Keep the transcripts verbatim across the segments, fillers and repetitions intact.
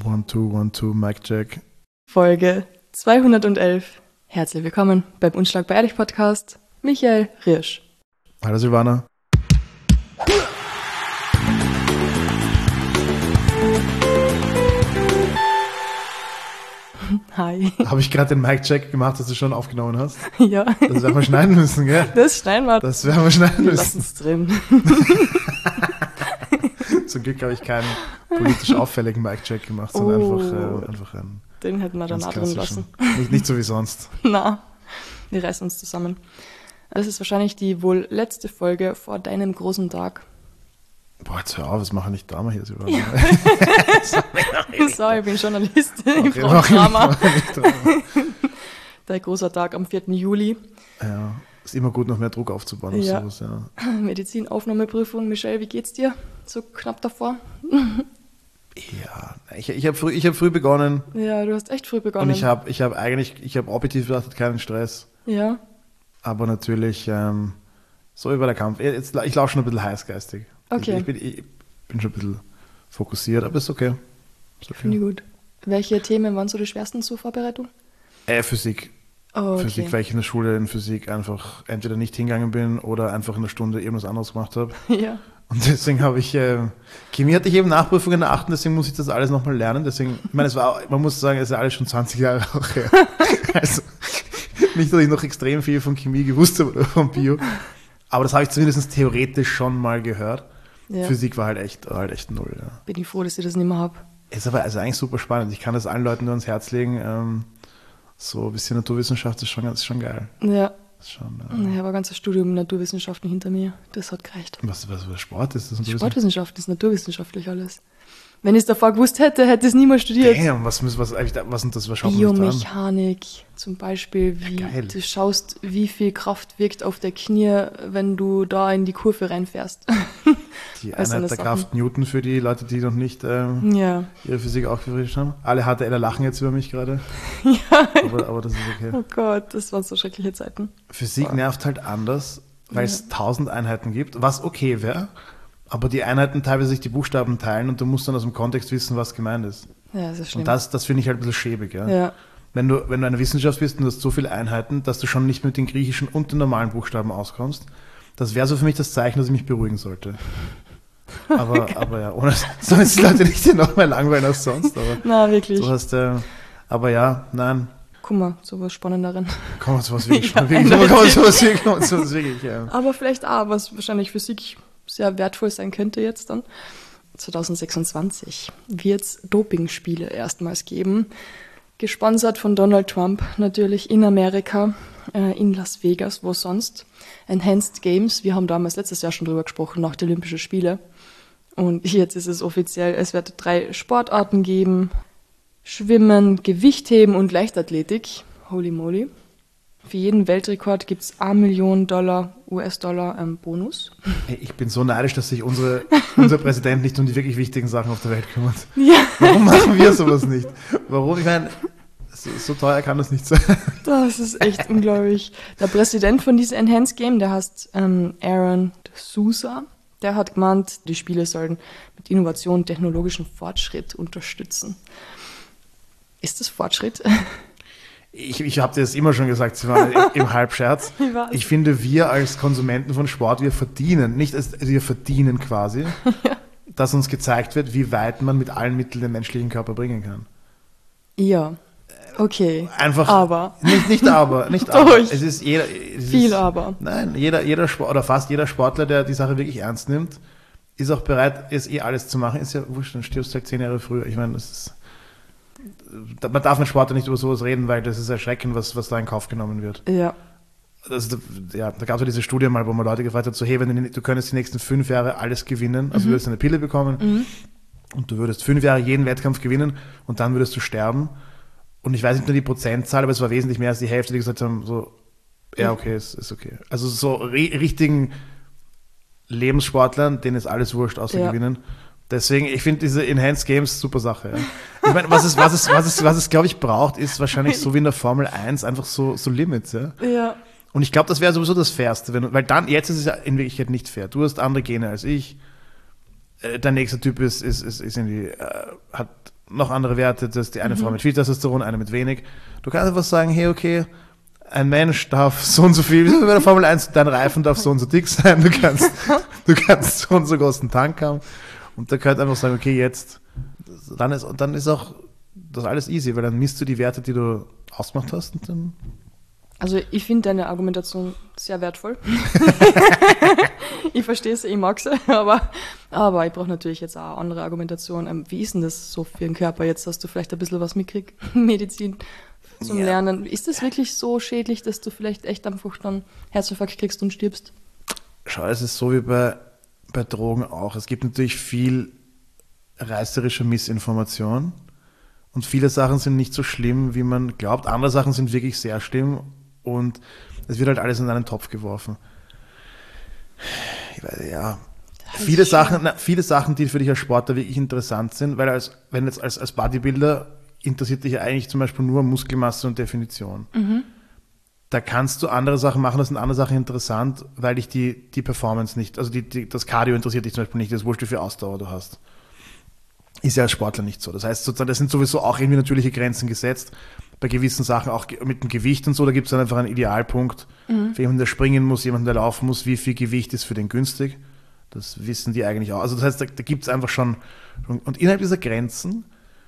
One, two, one, two, Mic check. Folge zweihundertelf. Herzlich willkommen beim Unschlagbar Ehrlich Podcast. Michael Riersch. Hallo Silvana. Hi. Habe ich gerade den Mic-Check gemacht, dass du schon aufgenommen hast? Ja. Das werden wir schneiden müssen, gell? Das schneiden wir. Das werden wir schneiden müssen. Lass uns drin. Zum Glück habe ich keinen politisch auffälligen Mic-Check gemacht, sondern Oh. einfach, äh, einfach einen Den hätten wir dann ganz auch drin klassischen. lassen. Nicht, nicht so wie sonst. Na, wir reißen uns zusammen. Das ist wahrscheinlich die wohl letzte Folge vor deinem großen Tag. Boah, jetzt hör auf, was machen nicht Drama hier, Silvana? Ja. So, ich bin Journalist. Ich Okay, brauche mach- Drama. mach nicht Drama. Dein großer Tag am vierten Juli. Ja, ist immer gut, noch mehr Druck aufzubauen auf Ja. sowas, ja. Medizinaufnahmeprüfung. Michelle, wie geht's dir? So knapp davor? Ja, ich, ich habe früh, ich hab früh begonnen Ja, du hast echt früh begonnen. und ich habe ich hab eigentlich, ich habe objektiv betrachtet keinen Stress, Ja. aber natürlich ähm, so über der Kampf. Jetzt, ich laufe schon ein bisschen heißgeistig. Okay. Ich, ich, bin, ich bin schon ein bisschen fokussiert, aber ist okay. Ist Finde okay. ich gut. Welche Themen waren so die schwersten zur Vorbereitung? Äh, Physik. Oh, okay. Physik, weil ich in der Schule in Physik einfach entweder nicht hingegangen bin oder einfach in der Stunde irgendwas anderes gemacht habe. Ja. Und deswegen habe ich, äh, Chemie hatte ich eben Nachprüfung in der achten, deswegen muss ich das alles nochmal lernen. Deswegen, ich meine, es war, man muss sagen, es ist ja alles schon zwanzig Jahre auch her. Also, nicht, dass ich noch extrem viel von Chemie gewusst habe oder von Bio, aber das habe ich zumindest theoretisch schon mal gehört. Ja. Physik war halt echt, halt echt null. Ja. Bin ich froh, dass ich das nicht mehr habe. Ist aber also eigentlich super spannend. Ich kann das allen Leuten nur ans Herz legen. Ähm, so ein bisschen Naturwissenschaft ist schon, ist schon geil. Ja. Ist schon, äh, Ich habe ein ganzes Studium Naturwissenschaften hinter mir. Das hat gereicht. was, was, was Sport ist das? Naturwissenschaft? Sportwissenschaft ist naturwissenschaftlich alles. Wenn ich es davor gewusst hätte, hätte ich es niemals studiert. Damn, was, muss- was, was, was sind das? Was schaut man sich da an? Biomechanik zum Beispiel, wie Ja, geil. du schaust, wie viel Kraft wirkt auf der Knie, wenn du da in die Kurve reinfährst. Die Also Einheit eine der Sache. Kraft Newton für die Leute, die noch nicht ähm, Ja. ihre Physik aufgefrischt haben. Alle H T L lachen jetzt über mich gerade, Ja. aber, aber das ist okay. Oh Gott, das waren so schreckliche Zeiten. Physik nervt halt anders, weil es Ja. tausend Einheiten gibt, was okay wäre, aber die Einheiten teilweise sich die Buchstaben teilen und du musst dann aus dem Kontext wissen, was gemeint ist. Ja, das ist schlimm. Und das, das finde ich halt ein bisschen schäbig. Ja? ja. Wenn du, wenn du eine Wissenschaft bist und du hast so viele Einheiten, dass du schon nicht mit den griechischen und den normalen Buchstaben auskommst, das wäre so für mich das Zeichen, dass ich mich beruhigen sollte. Aber, aber ja, ohne, sollen jetzt die Leute nicht hier noch mehr langweilen als sonst. Aber Na, wirklich. du hast, äh, aber ja, nein, Guck mal, so was Spannenderen. komm zu was wirklich, Ja, wirklich, eindeutig. komm zu was wirklich, komm zu was wirklich, ja. Aber vielleicht auch, was wahrscheinlich Physik sehr wertvoll sein könnte jetzt dann. zwanzig sechsundzwanzig wird es Dopingspiele erstmals geben. Gesponsert von Donald Trump natürlich in Amerika, äh, in Las Vegas, wo sonst. Enhanced Games, wir haben damals letztes Jahr schon drüber gesprochen, nach den Olympischen Spiele. Und jetzt ist es offiziell, es wird drei Sportarten geben. Schwimmen, Gewichtheben und Leichtathletik. Holy moly. Für jeden Weltrekord gibt es eine Million Dollar, U S-Dollar ähm, Bonus. Ey, ich bin so neidisch, dass sich unsere, unser Präsident nicht um die wirklich wichtigen Sachen auf der Welt kümmert. Ja, Warum machen wir sowas nicht? Warum? Ich meine, so, so teuer kann das nicht sein. das ist echt unglaublich. Der Präsident von diesem Enhanced Game, der heißt ähm, Aaron Sousa, der hat gemeint, die Spiele sollen mit Innovation und technologischem Fortschritt unterstützen. Ist das Fortschritt? Ich, ich habe dir das immer schon gesagt, sie waren im, im Halbscherz. Ich weiß. Ich finde, wir als Konsumenten von Sport, wir verdienen, nicht als, wir verdienen quasi, dass uns gezeigt wird, wie weit man mit allen Mitteln den menschlichen Körper bringen kann. Ja, okay. Einfach, Aber. Nicht, nicht aber, nicht Doch. aber. Es ist jeder, es Viel ist, aber. Nein, jeder, jeder Sport, oder fast jeder Sportler, der die Sache wirklich ernst nimmt, ist auch bereit, ist eh alles zu machen. Ist ja wurscht, dann stirbst du halt zehn Jahre früher. Ich meine, das ist, man darf mit Sportler nicht über sowas reden, weil das ist erschreckend, was, was da in Kauf genommen wird. Ja, Also, ja, da gab es ja diese Studie mal, wo man Leute gefragt hat, so, hey, wenn du, du könntest die nächsten fünf Jahre alles gewinnen, also Mhm. du würdest eine Pille bekommen Mhm. und du würdest fünf Jahre jeden Wettkampf gewinnen und dann würdest du sterben. Und ich weiß nicht nur die Prozentzahl, aber es war wesentlich mehr als die Hälfte, die gesagt haben, so, ja, okay, ist, ist okay. Also so ri- richtigen Lebenssportlern, denen ist alles wurscht, außer Ja. gewinnen. Deswegen, ich finde diese Enhanced Games super Sache. Ja. Ich meine, was es, was es, was es, was es, glaube ich, braucht, ist wahrscheinlich so wie in der Formel eins einfach so, so Limits. Ja. ja, Und ich glaube, das wäre sowieso das Fairste, wenn, weil dann, jetzt ist es ja in Wirklichkeit nicht fair. Du hast andere Gene als ich. Äh, dein nächster Typ ist, ist, ist, ist irgendwie, äh, hat noch andere Werte, das ist die eine Mhm. Frau mit viel Testosteron, eine mit wenig. Du kannst einfach sagen, hey, okay, ein Mensch darf so und so viel, wie bei der Formel eins, dein Reifen darf so und so dick sein, du kannst, du kannst so und so großen Tank haben. Und da könnt einfach sagen, okay, jetzt, dann ist, und dann ist auch das alles easy, weil dann misst du die Werte, die du ausgemacht hast und dann. Also ich finde deine Argumentation sehr wertvoll. Ich verstehe es, ich mag sie, aber, aber ich brauche natürlich jetzt auch andere Argumentation. Ähm, Wie ist denn das so für den Körper? Jetzt hast du vielleicht ein bisschen was mitgekriegt, Medizin zum Ja. Lernen. Ist das wirklich so schädlich, dass du vielleicht echt einfach dann Herzinfarkt kriegst und stirbst? Schau, es ist so wie bei, bei Drogen auch. Es gibt natürlich viel reißerische Missinformation und viele Sachen sind nicht so schlimm, wie man glaubt. Andere Sachen sind wirklich sehr schlimm und es wird halt alles in einen Topf geworfen. Ich weiß, ja, viele Sachen, na, viele Sachen, die für dich als Sportler wirklich interessant sind, weil als, wenn jetzt als, als Bodybuilder interessiert dich ja eigentlich zum Beispiel nur Muskelmasse und Definition. Mhm. Da kannst du andere Sachen machen, das sind andere Sachen interessant, weil dich die, die Performance nicht, also die, die, das Cardio interessiert dich zum Beispiel nicht, das wurscht, wie viel Ausdauer du hast. Ist ja als Sportler nicht so. Das heißt, sozusagen, das sind sowieso auch irgendwie natürliche Grenzen gesetzt. Bei gewissen Sachen, auch ge- mit dem Gewicht und so, da gibt es dann einfach einen Idealpunkt. Mhm. Für jemanden, der springen muss, jemanden, der laufen muss, wie viel Gewicht ist für den günstig. Das wissen die eigentlich auch. Also das heißt, da, da gibt es einfach schon, und innerhalb dieser Grenzen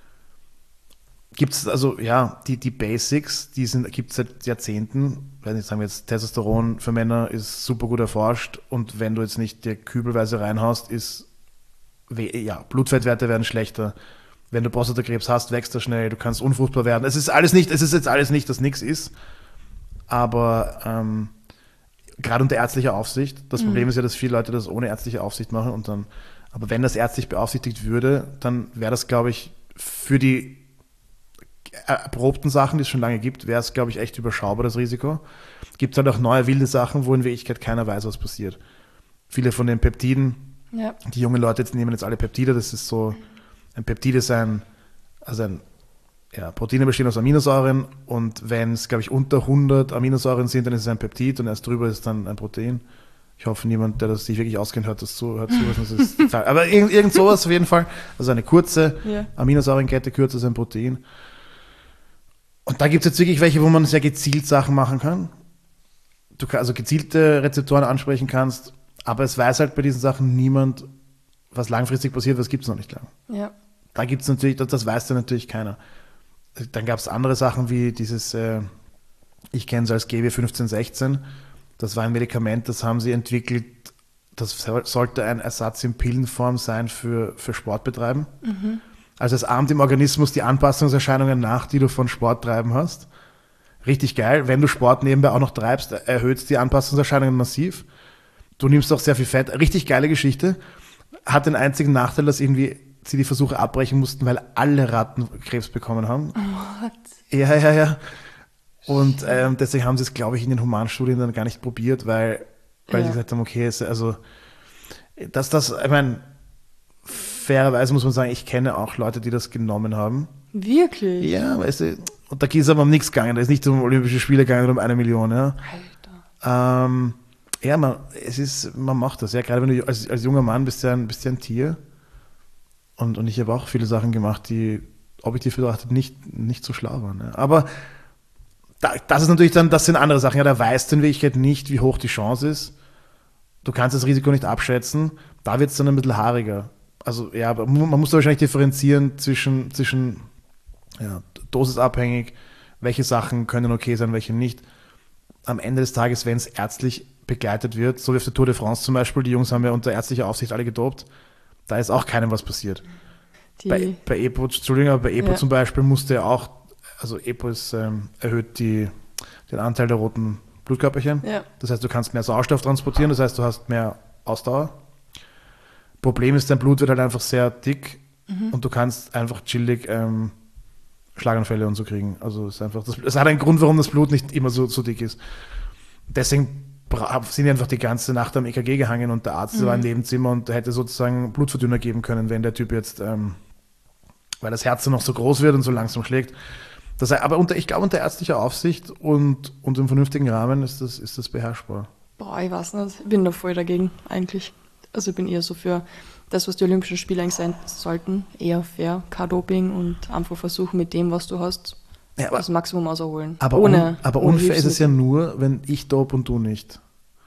gibt es also, ja, die, die Basics, die gibt es seit Jahrzehnten. Ich weiß nicht, sagen wir jetzt, Testosteron für Männer ist super gut erforscht und wenn du jetzt nicht dir kübelweise reinhaust, ist, we- ja, Blutfettwerte werden schlechter. Wenn du Prostatakrebs hast, wächst er schnell, du kannst unfruchtbar werden. Es ist alles nicht, es ist jetzt alles nicht, dass nichts ist, aber ähm, gerade unter ärztlicher Aufsicht. Das Mhm. Problem ist ja, dass viele Leute das ohne ärztliche Aufsicht machen und dann, aber wenn das ärztlich beaufsichtigt würde, dann wäre das, glaube ich, für die erprobten Sachen, die es schon lange gibt, wäre es, glaube ich, echt überschaubar, das Risiko. Gibt halt auch neue wilde Sachen, wo in Wirklichkeit keiner weiß, was passiert. Viele von den Peptiden, Ja. die jungen Leute jetzt nehmen jetzt alle Peptide, das ist so, ein Peptid ist ein, also ein, ja, Proteine bestehen aus Aminosäuren und wenn es, glaube ich, unter hundert Aminosäuren sind, dann ist es ein Peptid und erst drüber ist dann ein Protein. Ich hoffe, niemand, der das sich wirklich auskennt, hört das zu. Hört zu das ist, aber irgend, irgend sowas auf jeden Fall. Also eine kurze Ja. Aminosäurenkette, kürzer als ein Protein. Und da gibt es jetzt wirklich welche, wo man sehr gezielt Sachen machen kann. Du kann, also gezielte Rezeptoren ansprechen kannst, aber es weiß halt bei diesen Sachen niemand, was langfristig passiert, was gibt es noch nicht lang. Ja. Da gibt es natürlich, das, das weiß ja natürlich keiner. Dann gab es andere Sachen wie dieses, äh, ich kenne es als G W fünfzehn sechzehn, das war ein Medikament, das haben sie entwickelt, das soll- sollte ein Ersatz in Pillenform sein für, für Sportbetreiben. Mhm. Also es ahmt im Organismus die Anpassungserscheinungen nach, die du von Sporttreiben hast. Richtig geil. Wenn du Sport nebenbei auch noch treibst, erhöht es die Anpassungserscheinungen massiv. Du nimmst auch sehr viel Fett. Richtig geile Geschichte. Hat den einzigen Nachteil, dass irgendwie sie die Versuche abbrechen mussten, weil alle Ratten Krebs bekommen haben. What? Ja, ja, ja. Und ähm, deswegen haben sie es, glaube ich, in den Humanstudien dann gar nicht probiert, weil, weil Ja. sie gesagt haben, okay, es, also, dass das, ich meine, fairerweise muss man sagen, ich kenne auch Leute, die das genommen haben. Wirklich? Ja, weißt du, und da ist aber um nichts gegangen, da ist nicht um Olympische Spiele gegangen oder um eine Million, ja. Alter. Ähm, ja, man, es ist, man macht das, ja, gerade wenn du als, als junger Mann bist, ja ein, bist ja ein Tier. Und, und ich habe auch viele Sachen gemacht, die objektiv betrachtet nicht, nicht so schlau waren. Ja. Aber da, das ist natürlich dann, das sind andere Sachen. Ja, da weißt du in Wirklichkeit nicht, wie hoch die Chance ist. Du kannst das Risiko nicht abschätzen. Da wird es dann ein bisschen haariger. Also ja, aber man muss da wahrscheinlich differenzieren zwischen, zwischen ja, dosisabhängig, welche Sachen können okay sein, welche nicht. Am Ende des Tages, wenn es ärztlich begleitet wird, so wie auf der Tour de France zum Beispiel, die Jungs haben ja unter ärztlicher Aufsicht alle gedopt, da ist auch keinem was passiert. Die, Bei, bei EPO, Entschuldigung, aber bei EPO Ja. zum Beispiel musste er auch, also EPO ist, ähm, erhöht die, den Anteil der roten Blutkörperchen. ja. Das heißt, du kannst mehr Sauerstoff transportieren, das heißt, du hast mehr Ausdauer. Problem ist, dein Blut wird halt einfach sehr dick Mhm. und du kannst einfach chillig ähm, Schlaganfälle und so kriegen. Also es ist einfach, das, es hat einen Grund, warum das Blut nicht immer so, so dick ist. Deswegen bra- sind die einfach die ganze Nacht am E K G gehangen und der Arzt Mhm. war im Nebenzimmer und hätte sozusagen Blutverdünner geben können, wenn der Typ jetzt, ähm, weil das Herz dann noch so groß wird und so langsam schlägt. Das, aber unter, ich glaube, unter ärztlicher Aufsicht und, und im vernünftigen Rahmen ist das, ist das beherrschbar. Boah, ich weiß nicht. Ich bin da voll dagegen, eigentlich. Also ich bin eher so für das, was die Olympischen Spiele eigentlich sein sollten, eher fair, kein Doping und einfach versuchen mit dem, was du hast, Ja, aber, das Maximum rausholen. aber, ohne, un, aber ohne unfair ist es ja Hilfsmittel. nur, wenn ich dope und du nicht.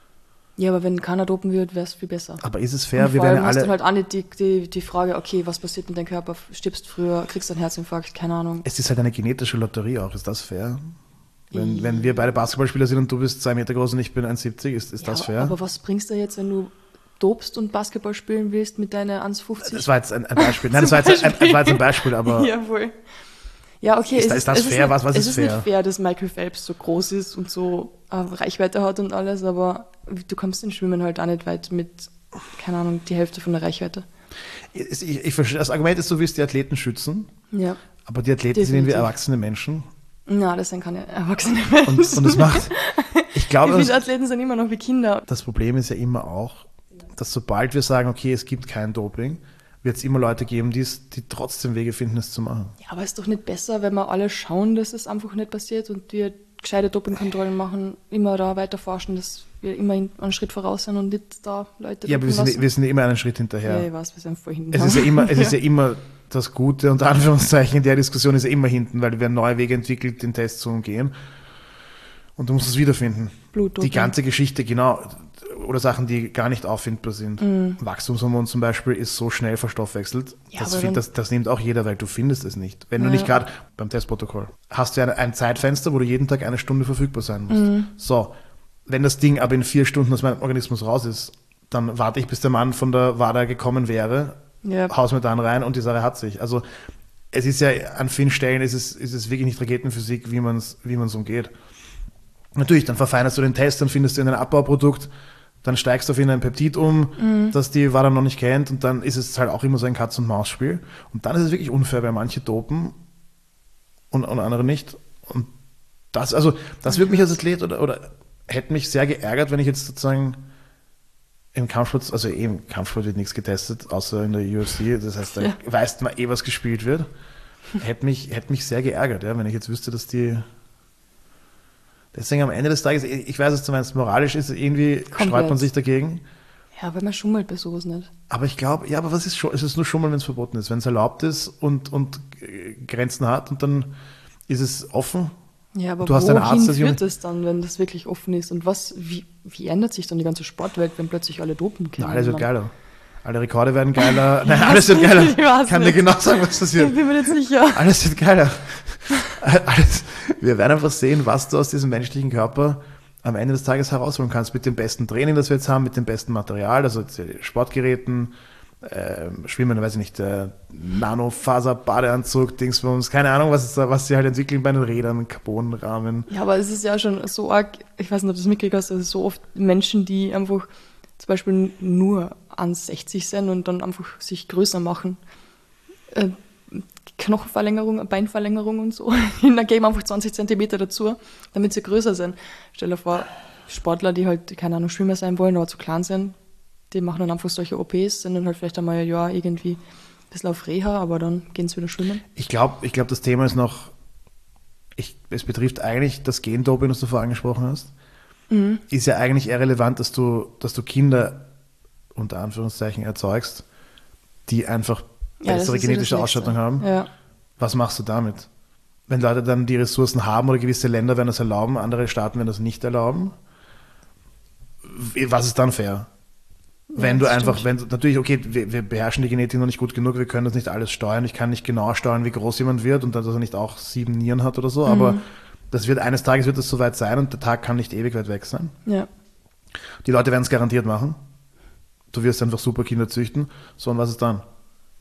Ja, aber wenn keiner dopen wird, wäre es viel besser. Aber ist es fair, Und wir vor werden allem ja hast alle... du halt auch nicht die, die, die Frage, okay, was passiert mit deinem Körper? Stirbst früher, kriegst einen Herzinfarkt, keine Ahnung. Es ist halt eine genetische Lotterie auch, ist das fair? Wenn, wenn wir beide Basketballspieler sind und du bist zwei Meter groß und ich bin eins Komma siebzig, ist, ist Ja, das aber, fair? aber was bringst du jetzt, wenn du dopst und Basketball spielen willst mit deiner eins Komma fünfzig? Das war jetzt ein, ein Beispiel. Nein, das war jetzt ein, ein, war jetzt ein Beispiel, aber Jawohl. Ja, okay. Ist es da- ist das es fair? Nicht, Was- was es ist ist fair? nicht fair, dass Michael Phelps so groß ist und so äh, Reichweite hat und alles, aber du kommst im Schwimmen halt auch nicht weit mit, keine Ahnung, die Hälfte von der Reichweite. ich, ich, ich verstehe, das Argument ist, du willst die Athleten schützen, Ja. aber die Athleten sind irgendwie Definitiv. erwachsene Menschen. Na, das sind keine erwachsenen Menschen. Und, und das macht, ich glaube, Viele das, Athleten sind immer noch wie Kinder. das Problem ist ja immer auch, dass sobald wir sagen, okay, es gibt kein Doping, wird es immer Leute geben, die's, die trotzdem Wege finden, es zu machen. Ja, aber ist doch nicht besser, wenn wir alle schauen, dass es einfach nicht passiert und wir gescheite Dopingkontrollen machen, immer da weiter forschen, dass wir immer einen Schritt voraus sind und nicht da Leute Ja, aber wir dopen sind, lassen. wir sind ja immer einen Schritt Ja, hinterher. ich weiß, wir sind vorhin. Es ist ja immer, es ist ja immer das Gute, unter Anführungszeichen, in der Diskussion ist ja immer hinten, weil wir haben neue Wege entwickelt, den Test zu umgehen. Und du musst es wiederfinden. Blutdoping. Die ganze Geschichte, genau. Oder Sachen, die gar nicht auffindbar sind. Wachstumshormon zum Beispiel ist so schnell verstoffwechselt, Ja, das, aber fin- dann- das, das nimmt auch jeder, weil du findest es nicht. Wenn du Ja. nicht gerade beim Testprotokoll hast du ja ein, ein Zeitfenster, wo du jeden Tag eine Stunde verfügbar sein musst. Mhm. So, wenn das Ding aber in vier Stunden aus meinem Organismus raus ist, dann warte ich, bis der Mann von der WADA gekommen wäre, Ja. haus mir dann rein und die Sache hat sich. Also es ist ja an vielen Stellen ist es, ist es wirklich nicht Raketenphysik, wie man es wie man's umgeht. Natürlich, dann verfeinerst du den Test, dann findest du in ein Abbauprodukt, dann steigst du auf ein Peptid um, Mhm. das die WADA noch nicht kennt und dann ist es halt auch immer so ein Katz-und-Maus-Spiel. Und dann ist es wirklich unfair, weil manche dopen und, und andere nicht. Und das, also, das würde mich als Athlet oder, oder hätte mich sehr geärgert, wenn ich jetzt sozusagen im Kampfsport, also eh im Kampfsport wird nichts getestet, außer in der U F C, das heißt, da Ja. weiß man eh, was gespielt wird. Hätte mich, hätte mich sehr geärgert, ja, wenn ich jetzt wüsste, dass die. Deswegen am Ende des Tages, ich weiß, was du meinst, moralisch ist es irgendwie, Komplett. sträubt man sich dagegen. Ja, weil man schummelt bei sowas nicht. Aber ich glaube, ja, aber was ist schon, es ist nur Schummeln, wenn es verboten ist. Wenn es erlaubt ist und, und äh, Grenzen hat und dann ist es offen. Ja, aber Du hast einen wohin Arzt, der sich um- führt es dann, wenn das wirklich offen ist? Und was, wie, wie ändert sich dann die ganze Sportwelt, wenn plötzlich alle dopen Na, können? alles wird Dann- geiler. Alle Rekorde werden geiler. Nein, weiß alles wird nicht, geiler. ich weiß Kann dir nicht. genau sagen, was Ich passiert. bin mir nicht sicher. Alles wird geiler. Alles. Wir werden einfach sehen, was du aus diesem menschlichen Körper am Ende des Tages herausholen kannst. Mit dem besten Training, das wir jetzt haben, mit dem besten Material, also jetzt Sportgeräten, äh, Schwimmen, weiß ich nicht, äh, Nanofaser-Badeanzug, Dingsbums, keine Ahnung, was, ist da, was sie halt entwickeln bei den Rädern, Carbonrahmen. Ja, aber es ist ja schon so arg, ich weiß nicht, ob du das mitgekriegt hast, also so oft Menschen, die einfach zum Beispiel nur eins Komma sechzig sind und dann einfach sich größer machen. Äh, Knochenverlängerung, Beinverlängerung und so. Da geben einfach zwanzig Zentimeter dazu, damit sie größer sind. Stell dir vor, Sportler, die halt, keine Ahnung, Schwimmer sein wollen, aber zu klein sind, die machen dann einfach solche O Ps, sind dann halt vielleicht einmal ein Jahr irgendwie ein bisschen auf Reha, aber dann gehen sie wieder schwimmen. Ich glaube, ich glaub, das Thema ist noch, ich, es betrifft eigentlich das Gendoping, das du vorher angesprochen hast. Mhm. Ist ja eigentlich eher relevant, dass du, dass du Kinder unter Anführungszeichen erzeugst, die einfach Ja, das bessere ist ja genetische das Ausstattung Nächste. haben. Ja. Was machst du damit? Wenn Leute dann die Ressourcen haben oder gewisse Länder werden das erlauben, andere Staaten werden das nicht erlauben, wie- was ist dann fair? Wenn Ja, du das einfach, stimmt. wenn natürlich, okay, wir, wir beherrschen die Genetik noch nicht gut genug, wir können das nicht alles steuern. Ich kann nicht genau steuern, wie groß jemand wird und dass er nicht auch sieben Nieren hat oder so, Mhm. aber das wird eines Tages wird das soweit sein und der Tag kann nicht ewig weit weg sein. Ja. Die Leute werden es garantiert machen. Du wirst einfach super Kinder züchten. So, und was ist dann?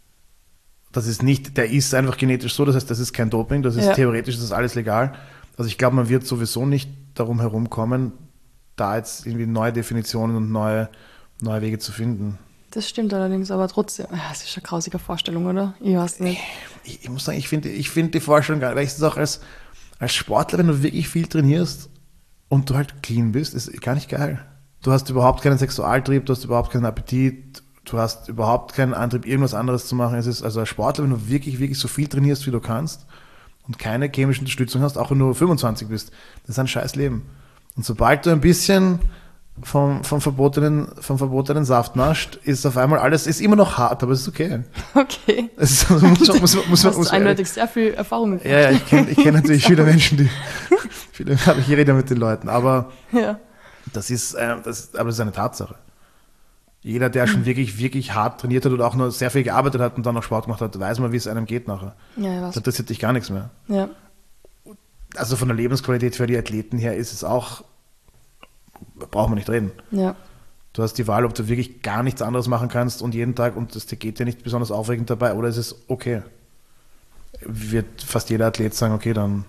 Das ist nicht, der ist einfach genetisch so, das heißt, das ist kein Doping, das ist Ja. theoretisch, das ist alles legal. Also ich glaube, man wird sowieso nicht darum herumkommen, da jetzt irgendwie neue Definitionen und neue, neue Wege zu finden. Das stimmt allerdings, aber trotzdem, ja, es ist eine grausige Vorstellung, oder? Ich weiß nicht. Ich, ich muss sagen, ich finde ich find die Vorstellung geil, weil ich es auch als, als Sportler, wenn du wirklich viel trainierst und du halt clean bist, ist gar nicht geil. Du hast überhaupt keinen Sexualtrieb, du hast überhaupt keinen Appetit, du hast überhaupt keinen Antrieb, irgendwas anderes zu machen. Es ist also als Sportler, wenn du wirklich, wirklich so viel trainierst, wie du kannst und keine chemische Unterstützung hast, auch wenn du fünfundzwanzig bist, das ist ein scheiß Leben. Und sobald du ein bisschen vom, vom, verbotenen, vom verbotenen Saft nascht, ist auf einmal alles, ist immer noch hart, aber es ist okay. Okay. Es ist, also muss, muss, muss, muss, hast muss, du eindeutig sehr viel Erfahrung mit. Ja, ja, ich kenne ich kenn natürlich viele Menschen, die, viele, ich rede mit den Leuten, aber Ja. das ist, äh, das, aber das ist eine Tatsache. Jeder, der schon wirklich, wirklich hart trainiert hat oder auch nur sehr viel gearbeitet hat und dann noch Sport gemacht hat, weiß mal, wie es einem geht nachher. Ja, ich weiß. Da interessiert dich gar nichts mehr. Ja. Also von der Lebensqualität für die Athleten her ist es auch, braucht man nicht reden. Ja. Du hast die Wahl, ob du wirklich gar nichts anderes machen kannst und jeden Tag und das geht dir nicht besonders aufregend dabei oder ist es okay. Wird fast jeder Athlet sagen, okay, dann.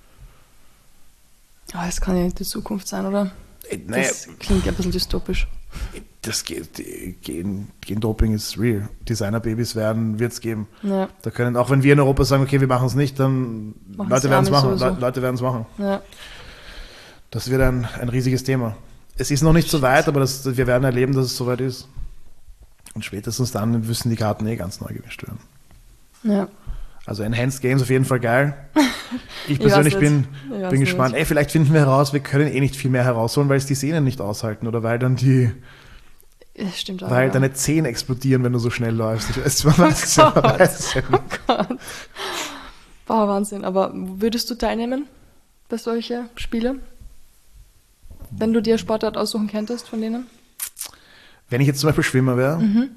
Aber das kann ja nicht die Zukunft sein, oder? Äh, naja, Das klingt ja ein bisschen dystopisch. das geht, Gen, Gendoping ist real. Designerbabys werden, wird es geben. Ja. Da können, auch wenn wir in Europa sagen, okay, wir machen es nicht, dann Machen's Leute die werden es Amis machen. sowieso. Le Leute werden es machen. Ja. Das wird ein, ein riesiges Thema. Es ist noch nicht so weit, aber das, wir werden erleben, dass es soweit ist. Und spätestens dann müssen die Karten eh ganz neu gemischt werden. Ja. Also Enhanced Games auf jeden Fall geil. Ich Ich persönlich weiß bin, nicht. Ich weiß bin gespannt. nicht. Ey, vielleicht finden wir heraus, wir können eh nicht viel mehr herausholen, weil es die Sehnen nicht aushalten oder weil dann die, Ja, stimmt auch. weil ja. deine Zehen explodieren, wenn du so schnell läufst. Ich weiß, man weiß es ja, man Gott. weiß es ja nicht. Gott. Boah, Wahnsinn. Aber würdest du teilnehmen bei solchen Spielen? Wenn du dir Sportart aussuchen könntest von denen? Wenn ich jetzt zum Beispiel Schwimmer wäre, Mhm.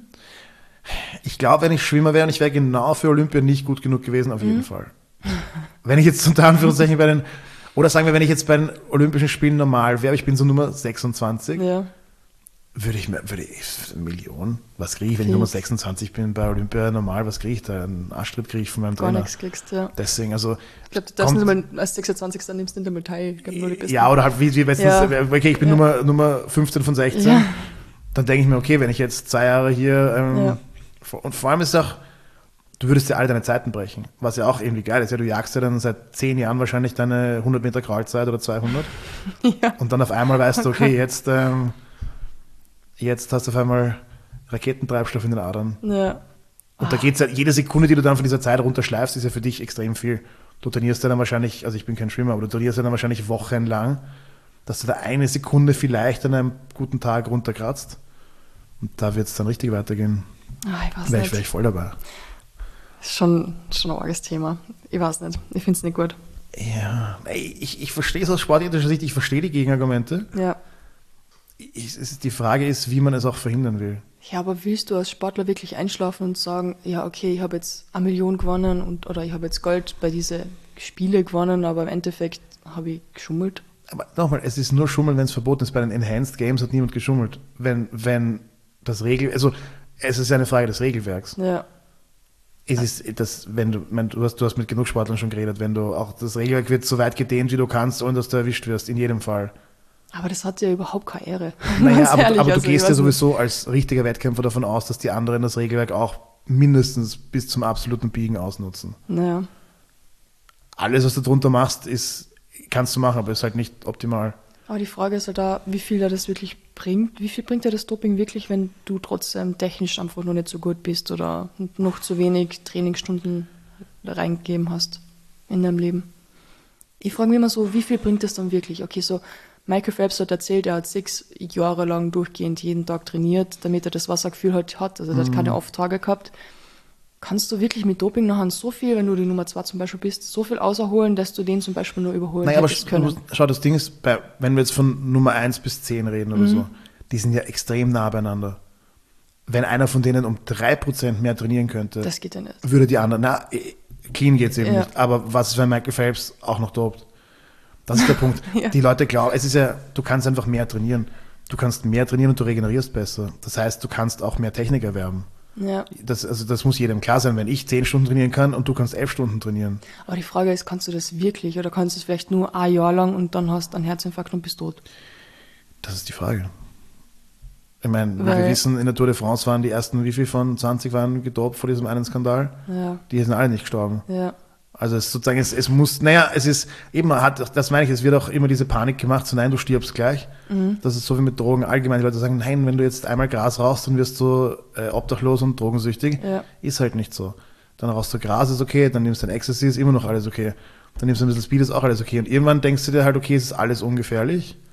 ich glaube, wenn ich Schwimmer wäre und ich wäre genau für Olympia nicht gut genug gewesen, auf Mhm. jeden Fall. Wenn ich jetzt unter Anführungszeichen bei den, oder sagen wir, wenn ich jetzt bei den Olympischen Spielen normal wäre, ich bin so Nummer sechsundzwanzig, Ja. würde ich mir, würde ich, eine Million, was kriege ich, wenn ich Viel. Nummer sechsundzwanzig bin bei Olympia normal, was kriege ich da? Einen Arschtritt kriege ich von meinem Gar Trainer. nichts kriegst, ja. Deswegen, also, Ich glaube, du darfst Kommt- nicht mal als sechsundzwanzigster nimmst du nicht einmal teil. Ich glaube, nur die Besten. ja, oder halt wie, wie meistens, Ja. okay, ich bin Ja. Nummer, Nummer fünfzehn von sechzehn, Ja. dann denke ich mir, okay, wenn ich jetzt zwei Jahre hier, ähm, Ja. vor- und vor allem ist auch, du würdest ja alle deine Zeiten brechen, was ja auch irgendwie geil ist. Ja, du jagst ja dann seit zehn Jahren wahrscheinlich deine hundert Meter Crawlzeit oder zweihundert Ja. und dann auf einmal weißt du, okay, jetzt, ähm, jetzt hast du auf einmal Raketentreibstoff in den Adern. Ja. Und da geht's ja, jede Sekunde, die du dann von dieser Zeit runterschleifst, ist ja für dich extrem viel. Du trainierst ja dann wahrscheinlich, also ich bin kein Schwimmer, aber du trainierst ja dann wahrscheinlich wochenlang, dass du da eine Sekunde vielleicht an einem guten Tag runterkratzt. Und da wird es dann richtig weitergehen. Ah, ich weiß Wäre ich, nicht. wär ich voll dabei. Ist schon, schon ein arges Thema. Ich weiß nicht. Ich finde es nicht gut. Ja, ey, ich, ich verstehe es aus sportethischer Sicht, ich verstehe die Gegenargumente. Ja. Ich, es ist, die Frage ist, wie man es auch verhindern will. Ja, aber willst du als Sportler wirklich einschlafen und sagen, ja, okay, ich habe jetzt eine Million gewonnen und, oder ich habe jetzt Gold bei diesen Spiele gewonnen, aber im Endeffekt habe ich geschummelt? Aber nochmal, es ist nur Schummeln, wenn es verboten ist. Bei den Enhanced Games hat niemand geschummelt. Wenn, wenn das Regel, also es ist ja eine Frage des Regelwerks. Ja. Es ist das, wenn du, mein, du hast, du hast mit genug Sportlern schon geredet, wenn du auch das Regelwerk wird so weit gedehnt, wie du kannst, ohne dass du erwischt wirst, in jedem Fall. Aber das hat ja überhaupt keine Ehre. Naja, Ganz aber, ehrlich, aber du also ich gehst ja weiß sowieso als richtiger Wettkämpfer davon aus, dass die anderen das Regelwerk auch mindestens bis zum absoluten Biegen ausnutzen. nicht. Naja. Alles, was du drunter machst, ist, kannst du machen, aber ist halt nicht optimal. Aber die Frage ist halt da, wie viel dir das wirklich bringt. Wie viel bringt dir das Doping wirklich, wenn du trotzdem technisch einfach noch nicht so gut bist oder noch zu wenig Trainingsstunden reingegeben hast in deinem Leben? Ich frage mich immer so, wie viel bringt das dann wirklich? Okay, so Michael Phelps hat erzählt, er hat sechs Jahre lang durchgehend jeden Tag trainiert, damit er das Wassergefühl halt hat. Also er hat keine Off-Tage gehabt. Kannst du wirklich mit Doping nachher so viel, wenn du die Nummer zwei zum Beispiel bist, so viel auserholen, dass du den zum Beispiel nur überholen Naja, aber hättest können? sch- schau, das Ding ist, bei, wenn wir jetzt von Nummer eins bis zehn reden oder so, die sind ja extrem nah beieinander. Wenn einer von denen um drei Prozent mehr trainieren könnte, Das geht ja nicht. würde die anderen, na, eh, clean geht's eben Ja. nicht. Aber was ist, wenn Michael Phelps auch noch dopt? Das ist der Punkt. Ja. Die Leute glauben, es ist ja, du kannst einfach mehr trainieren. Du kannst mehr trainieren und du regenerierst besser. Das heißt, du kannst auch mehr Technik erwerben. Ja. Das, also das muss jedem klar sein, wenn ich zehn Stunden trainieren kann und du kannst elf Stunden trainieren. Aber die Frage ist, kannst du das wirklich oder kannst du es vielleicht nur ein Jahr lang und dann hast du einen Herzinfarkt und bist tot? Das ist die Frage. Ich meine, wie Weil- wir wissen, in der Tour de France waren die ersten, wie viel von zwanzig waren gedopt vor diesem einen Skandal? Ja, Die sind alle nicht gestorben. ja, Also es ist sozusagen, es, es muss, naja, es ist eben, man hat, das meine ich, es wird auch immer diese Panik gemacht, so nein, du stirbst gleich. Das ist so wie mit Drogen allgemein. Die Leute sagen, nein, wenn du jetzt einmal Gras rauchst, dann wirst du äh, obdachlos und drogensüchtig. Ja. Ist halt nicht so. Dann rauchst du Gras, ist okay, dann nimmst du ein Ecstasy, ist immer noch alles okay. Dann nimmst du ein bisschen Speed, ist auch alles okay. Und irgendwann denkst du dir halt, okay, es ist alles ungefährlich.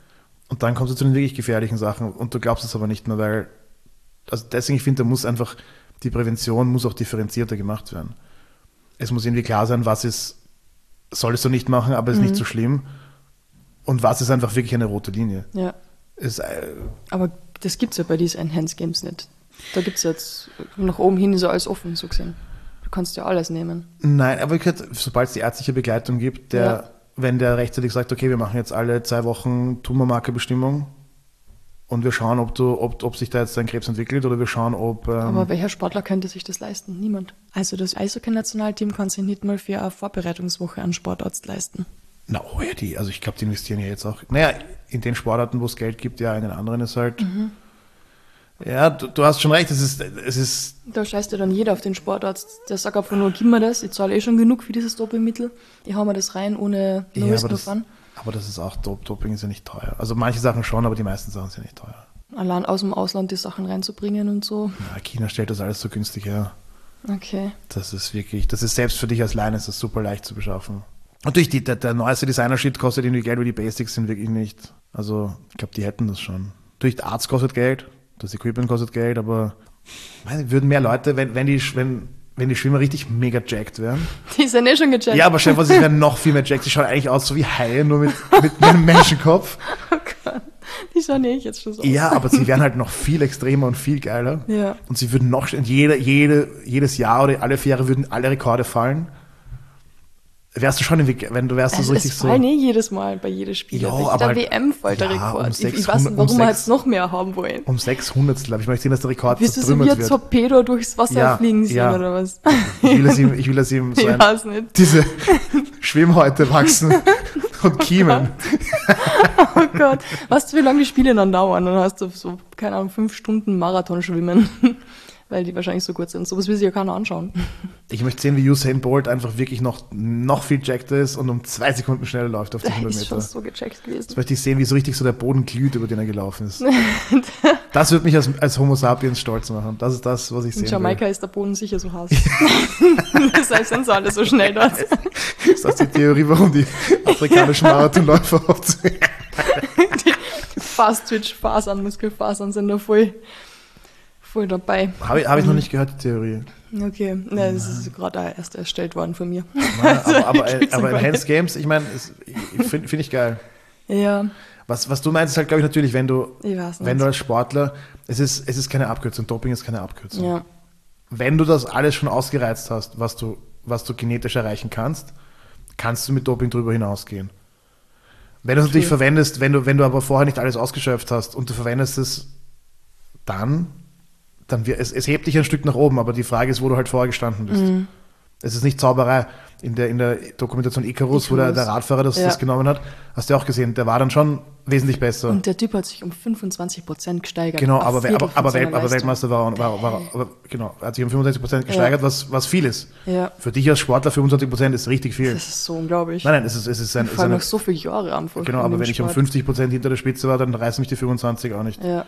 Und dann kommst du zu den wirklich gefährlichen Sachen und du glaubst es aber nicht mehr, weil, also deswegen, ich finde, da muss einfach, die Prävention muss auch differenzierter gemacht werden. Es muss irgendwie klar sein, was ist, solltest du nicht machen, aber ist mhm. nicht so schlimm. Und was ist einfach wirklich eine rote Linie. Ja. Ist, äh, aber das gibt es ja bei diesen Enhanced Games nicht. Da gibt es jetzt nach oben hin so alles offen, so gesehen. Du kannst ja alles nehmen. Nein, aber sobald es die ärztliche Begleitung gibt, der, ja. wenn der rechtzeitig sagt, okay, wir machen jetzt alle zwei Wochen Tumormarkerbestimmung und wir schauen, ob, du, ob, ob sich da jetzt ein Krebs entwickelt oder wir schauen, ob... Ähm aber welcher Sportler könnte sich das leisten? Niemand. Also das Eishockey-Nationalteam kann sich nicht mal für eine Vorbereitungswoche an Sportarzt leisten. Na, oh ja, die, also ich glaube, die investieren ja jetzt auch... Naja, in den Sportarten, wo es Geld gibt, ja, in den anderen ist halt... Mhm. Ja, du, du hast schon recht, es ist, es ist... Da scheißt ja dann jeder auf den Sportarzt. Der sagt einfach nur, gib mir das, ich zahle eh schon genug für dieses Dopingmittel. Ich hau mir das rein, ohne no risk no fun. Aber das ist auch, Doping ist ja nicht teuer. Also manche Sachen schon, aber die meisten Sachen sind ja nicht teuer. Allein aus dem Ausland die Sachen reinzubringen und so. Ja, China stellt das alles so günstig her. Okay. Das ist wirklich, das ist selbst für dich als Laien ist das super leicht zu beschaffen. Natürlich, die, der, der neueste Designer-Shit kostet irgendwie Geld, weil die Basics sind wirklich nicht. Also, ich glaube, die hätten das schon. Natürlich, der Arzt kostet Geld, das Equipment kostet Geld, aber weiß, würden mehr Leute, wenn, wenn, die, wenn, wenn die Schwimmer richtig mega jacked wären. Die sind eh schon gejackt. Ja, aber stell dir vor, sie wären noch viel mehr jacked. Die schauen eigentlich aus so wie Haie, nur mit, mit einem Menschenkopf. Oh Gott, die schauen eh jetzt schon so aus. Ja, aber sie wären halt noch viel extremer und viel geiler. Ja. Und sie würden noch, jede, jede, jedes Jahr oder alle vier Jahre würden alle Rekorde fallen. Wärst du schon, wenn du wärst also so richtig es so. Es fallen eh jedes Mal bei jedem Spiel. Ja, bei aber der W M fällt der ja, Rekord. Um ich, ich sechshundert, weiß nicht, warum um wir sechs, jetzt noch mehr haben wollen. Um sechshundert, glaube ich. möchte sehen, dass der Rekord Willst du so zertrümmert wie ein wird. Torpedo durchs Wasser ja, fliegen sehen, ja. oder was? Ich will, dass ihm, ich will, dass ihm so ich ein, weiß nicht. diese Schwimmhäute wachsen und kiemen. Oh Gott. Weißt du, wie lange die Spiele dann dauern? Dann hast du so, keine Ahnung, fünf Stunden Marathon schwimmen. Weil die wahrscheinlich so gut sind. Sowas will sich ja keiner anschauen. Ich möchte sehen, wie Usain Bolt einfach wirklich noch, noch viel jackter ist und um zwei Sekunden schneller läuft auf die hundert Meter. Der ist schon so gecheckt gewesen. Jetzt möchte ich sehen, wie so richtig so der Boden glüht, über den er gelaufen ist. Das wird mich als, als Homo sapiens stolz machen. Das ist das, was ich sehen will. In Jamaika ist der Boden sicher so heiß. Deshalb sind sie alle so schnell dort. Ist das die Theorie, warum die afrikanischen Marathonläufer oft die Fast-Twitch-Fasern, Muskelfasern sind da voll... voll dabei. Habe ich, hab ich noch nicht gehört, die Theorie. Okay, ja, das ist gerade erst erstellt worden von mir. Na, aber aber, aber Enhanced Games, ich meine, finde find ich geil. Ja. Was, was du meinst, ist halt, glaube ich, natürlich, wenn du, ich weiß nicht. wenn du als Sportler, es ist, es ist keine Abkürzung, Doping ist keine Abkürzung. Ja. Wenn du das alles schon ausgereizt hast, was du, was du genetisch erreichen kannst, kannst du mit Doping drüber hinausgehen. Wenn du es natürlich verwendest, wenn du, wenn du aber vorher nicht alles ausgeschöpft hast und du verwendest es dann... Dann wir, es, es hebt dich ein Stück nach oben, aber die Frage ist, wo du halt vorher gestanden bist. Mhm. Es ist nicht Zauberei. In der, in der Dokumentation Icarus, Icarus. wo der, der Radfahrer das, ja. das genommen hat, hast du auch gesehen, der war dann schon wesentlich besser. Und der Typ hat sich um fünfundzwanzig Prozent gesteigert. Genau, aber, aber, aber, Welt, aber Weltmeister war er. War, war, war, genau, er hat sich um fünfundzwanzig Prozent gesteigert, ja. was, was viel ist. Ja. Für dich als Sportler fünfundzwanzig Prozent ist richtig viel. Das ist so unglaublich. Nein, nein, es ist, es ist ein... Vor allem noch so viele Jahre einfach. Genau, aber wenn ich um fünfzig Prozent hinter der Spitze war, dann reißen mich die fünfundzwanzig auch nicht. Ja.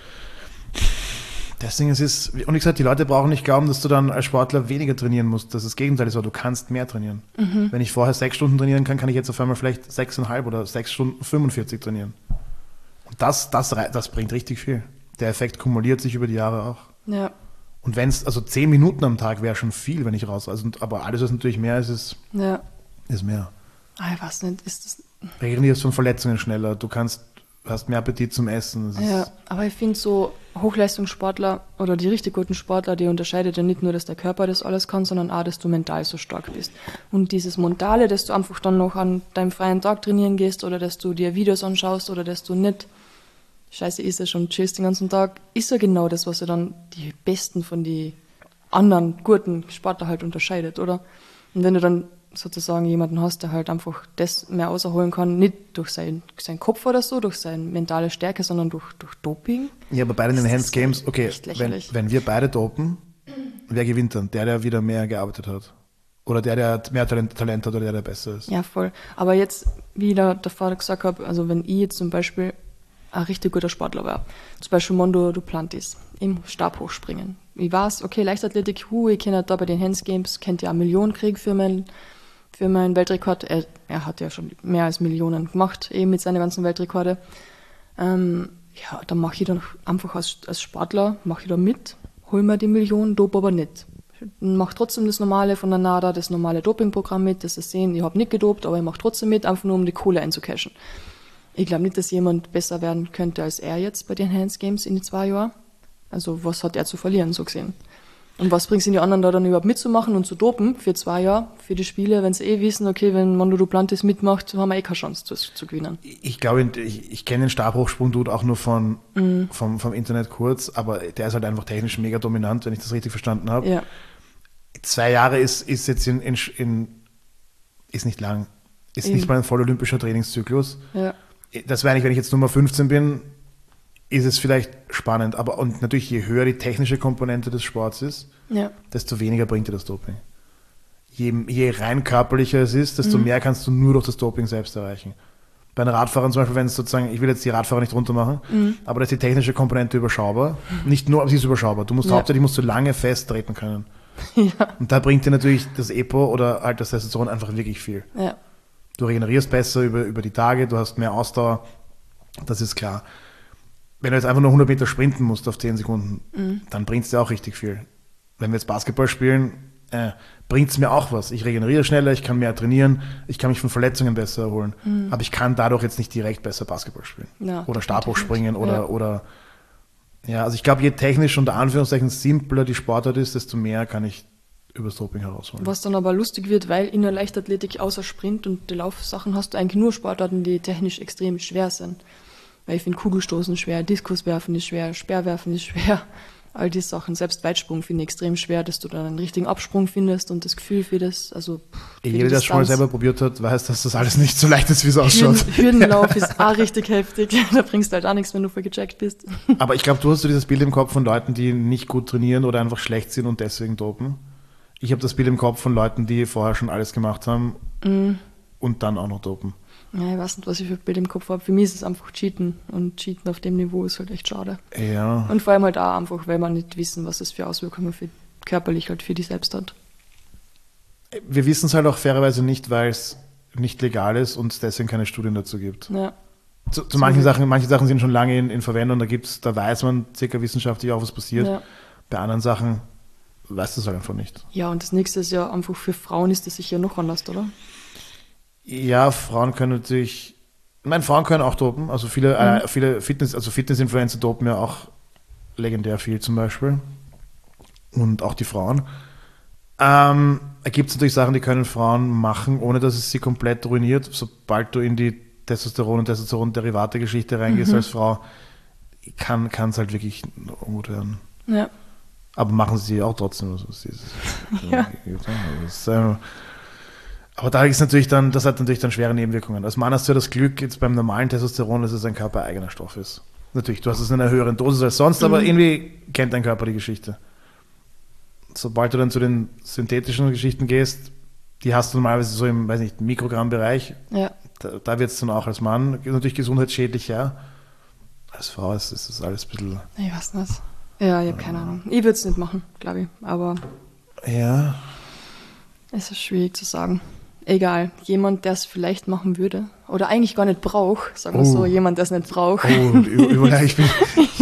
Deswegen ist es, und ich gesagt, die Leute brauchen nicht glauben, dass du dann als Sportler weniger trainieren musst. Das ist das Gegenteil, so, du kannst mehr trainieren. Mhm. Wenn ich vorher sechs Stunden trainieren kann, kann ich jetzt auf einmal vielleicht sechseinhalb oder sechs Stunden fünfundvierzig trainieren. Und das, das, das bringt richtig viel. Der Effekt kumuliert sich über die Jahre auch. Ja. Und wenn es, also zehn Minuten am Tag wäre schon viel, wenn ich raus, also, aber alles, was natürlich mehr ist, ist, ja. ist mehr. Ah, ich weiß nicht, ist das... Reagierst von Verletzungen schneller, du kannst, hast mehr Appetit zum Essen. Das ja, aber ich finde so Hochleistungssportler oder die richtig guten Sportler, die unterscheidet ja nicht nur, dass der Körper das alles kann, sondern auch, dass du mental so stark bist. Und dieses Mentale, dass du einfach dann noch an deinem freien Tag trainieren gehst oder dass du dir Videos anschaust oder dass du nicht scheiße isst es schon chillst den ganzen Tag, ist ja genau das, was ja dann die Besten von den anderen guten Sportler halt unterscheidet, oder? Und wenn du dann sozusagen jemanden hast, der halt einfach das mehr außerholen kann, nicht durch sein, seinen Kopf oder so, durch seine mentale Stärke, sondern durch, durch Doping. Ja, aber bei den Enhanced Games, okay, wenn, wenn wir beide dopen, wer gewinnt dann? Der, der wieder mehr gearbeitet hat? Oder der, der mehr Talent, Talent hat oder der, der besser ist? Ja, voll. Aber jetzt, wie ich da davor gesagt habe, also wenn ich jetzt zum Beispiel ein richtig guter Sportler war, zum Beispiel Mondo Duplantis im Stabhochspringen. Ich weiß, okay, Leichtathletik, hu, ich kenne da bei den Enhanced Games, kennt ja eine Million krieg für meinen für meinen Weltrekord. Er, er hat ja schon mehr als Millionen gemacht, eben mit seinen ganzen Weltrekorde. Ähm, ja, dann mache ich dann einfach als, als Sportler, mache ich da mit, hol mir die Million, dope aber nicht. Mache trotzdem das normale von der NADA, das normale Dopingprogramm mit, dass sie sehen, ich habe nicht gedopt, aber ich mache trotzdem mit, einfach nur um die Kohle einzucashen. Ich glaube nicht, dass jemand besser werden könnte als er jetzt bei den Enhanced Games in die zwei Jahren. Also was hat er zu verlieren, so gesehen? Und was bringt es die anderen da dann überhaupt mitzumachen und zu dopen für zwei Jahre, für die Spiele, wenn sie eh wissen, okay, wenn Mondo Duplantis mitmacht, haben wir eh keine Chance zu, zu gewinnen. Ich glaube, ich, ich kenne den Stabhochsprung-Dude auch nur von, mhm. vom, vom Internet kurz, aber der ist halt einfach technisch mega dominant, wenn ich das richtig verstanden habe. Ja. Zwei Jahre ist, ist jetzt in, in, in ist nicht lang, ist Eben. nicht mal ein voll olympischer Trainingszyklus. Ja. Das wäre nicht, wenn ich jetzt Nummer fünfzehn bin, ist es vielleicht spannend, aber und natürlich je höher die technische Komponente des Sports ist, ja. desto weniger bringt dir das Doping. Je, je rein körperlicher es ist, desto mhm. mehr kannst du nur durch das Doping selbst erreichen. Bei den Radfahrern zum Beispiel, wenn es sozusagen, ich will jetzt die Radfahrer nicht runter machen, mhm. aber da ist die technische Komponente überschaubar. Mhm. Nicht nur, aber sie ist überschaubar. Du musst ja. hauptsächlich musst du lange festtreten können. Ja. Und da bringt dir natürlich das Epo oder halt das Testosteron einfach wirklich viel. Ja. Du regenerierst besser über, über die Tage, du hast mehr Ausdauer, das ist klar. Wenn du jetzt einfach nur hundert Meter sprinten musst auf zehn Sekunden, mhm. dann bringt es dir auch richtig viel. Wenn wir jetzt Basketball spielen, äh, bringt es mir auch was. Ich regeneriere schneller, ich kann mehr trainieren, ich kann mich von Verletzungen besser erholen. Mhm. Aber ich kann dadurch jetzt nicht direkt besser Basketball spielen. Ja, oder Stabhochspringen oder, ja. oder ja, also ich glaube, je technisch unter Anführungszeichen simpler die Sportart ist, desto mehr kann ich übers Doping herausholen. Was dann aber lustig wird, weil in der Leichtathletik außer Sprint und die Laufsachen hast du eigentlich nur Sportarten, die technisch extrem schwer sind. Weil ich finde Kugelstoßen schwer, Diskuswerfen ist schwer, Speerwerfen ist schwer, all die Sachen. Selbst Weitsprung finde ich extrem schwer, dass du dann einen richtigen Absprung findest und das Gefühl für das. Also für Jeder, der das schon mal selber probiert hat, weiß, dass das alles nicht so leicht ist, wie es ausschaut. Hürdenlauf ist auch richtig heftig. Da bringst du halt auch nichts, wenn du voll gecheckt bist. Aber ich glaube, du hast so dieses Bild im Kopf von Leuten, die nicht gut trainieren oder einfach schlecht sind und deswegen dopen. Ich habe das Bild im Kopf von Leuten, die vorher schon alles gemacht haben mhm. und dann auch noch dopen. Ja, ich weiß nicht, was ich für ein Bild im Kopf habe. Für mich ist es einfach Cheaten. Und Cheaten auf dem Niveau ist halt echt schade. Ja. Und vor allem halt auch einfach, weil man nicht wissen, was das für Auswirkungen für körperlich halt für die selbst hat. Wir wissen es halt auch fairerweise nicht, weil es nicht legal ist und es deswegen keine Studien dazu gibt. Ja. Zu, zu manchen Sachen, manche Sachen sind schon lange in, in Verwendung, da gibt's, da weiß man circa wissenschaftlich auch, was passiert. Ja. Bei anderen Sachen weiß das halt einfach nicht. Ja, und das nächste ist ja einfach für Frauen ist das sicher noch anders, oder? Ja, Frauen können natürlich, nein, Frauen können auch dopen, also viele, mhm. äh, viele Fitness, also Fitness-Influencer dopen ja auch legendär viel zum Beispiel und auch die Frauen. Ähm, da gibt es natürlich Sachen, die können Frauen machen, ohne dass es sie komplett ruiniert, sobald du in die Testosteron- und Testosteron-Derivate-Geschichte reingehst mhm. als Frau, kann es halt wirklich ungut werden. Ja. Aber machen sie auch trotzdem. Also, es ist, ja. Das, äh, aber da ist natürlich dann, das hat natürlich dann schwere Nebenwirkungen. Als Mann hast du ja das Glück, jetzt beim normalen Testosteron, dass es ein körpereigener Stoff ist. Natürlich, du hast es in einer höheren Dosis als sonst, mhm. aber irgendwie kennt dein Körper die Geschichte. Sobald du dann zu den synthetischen Geschichten gehst, die hast du normalerweise so im, weiß nicht, Mikrogramm-Bereich. Ja. Da, da wird es dann auch als Mann natürlich gesundheitsschädlich, ja. Als Frau ist das alles ein bisschen... Ich weiß nicht. Ja, ich habe keine Ahnung. Ich würde es nicht machen, glaube ich. Aber ja. Es ist schwierig zu sagen. Egal, jemand, der es vielleicht machen würde oder eigentlich gar nicht braucht, sagen wir oh. so, jemand, der es nicht braucht. Oh, über, ich bin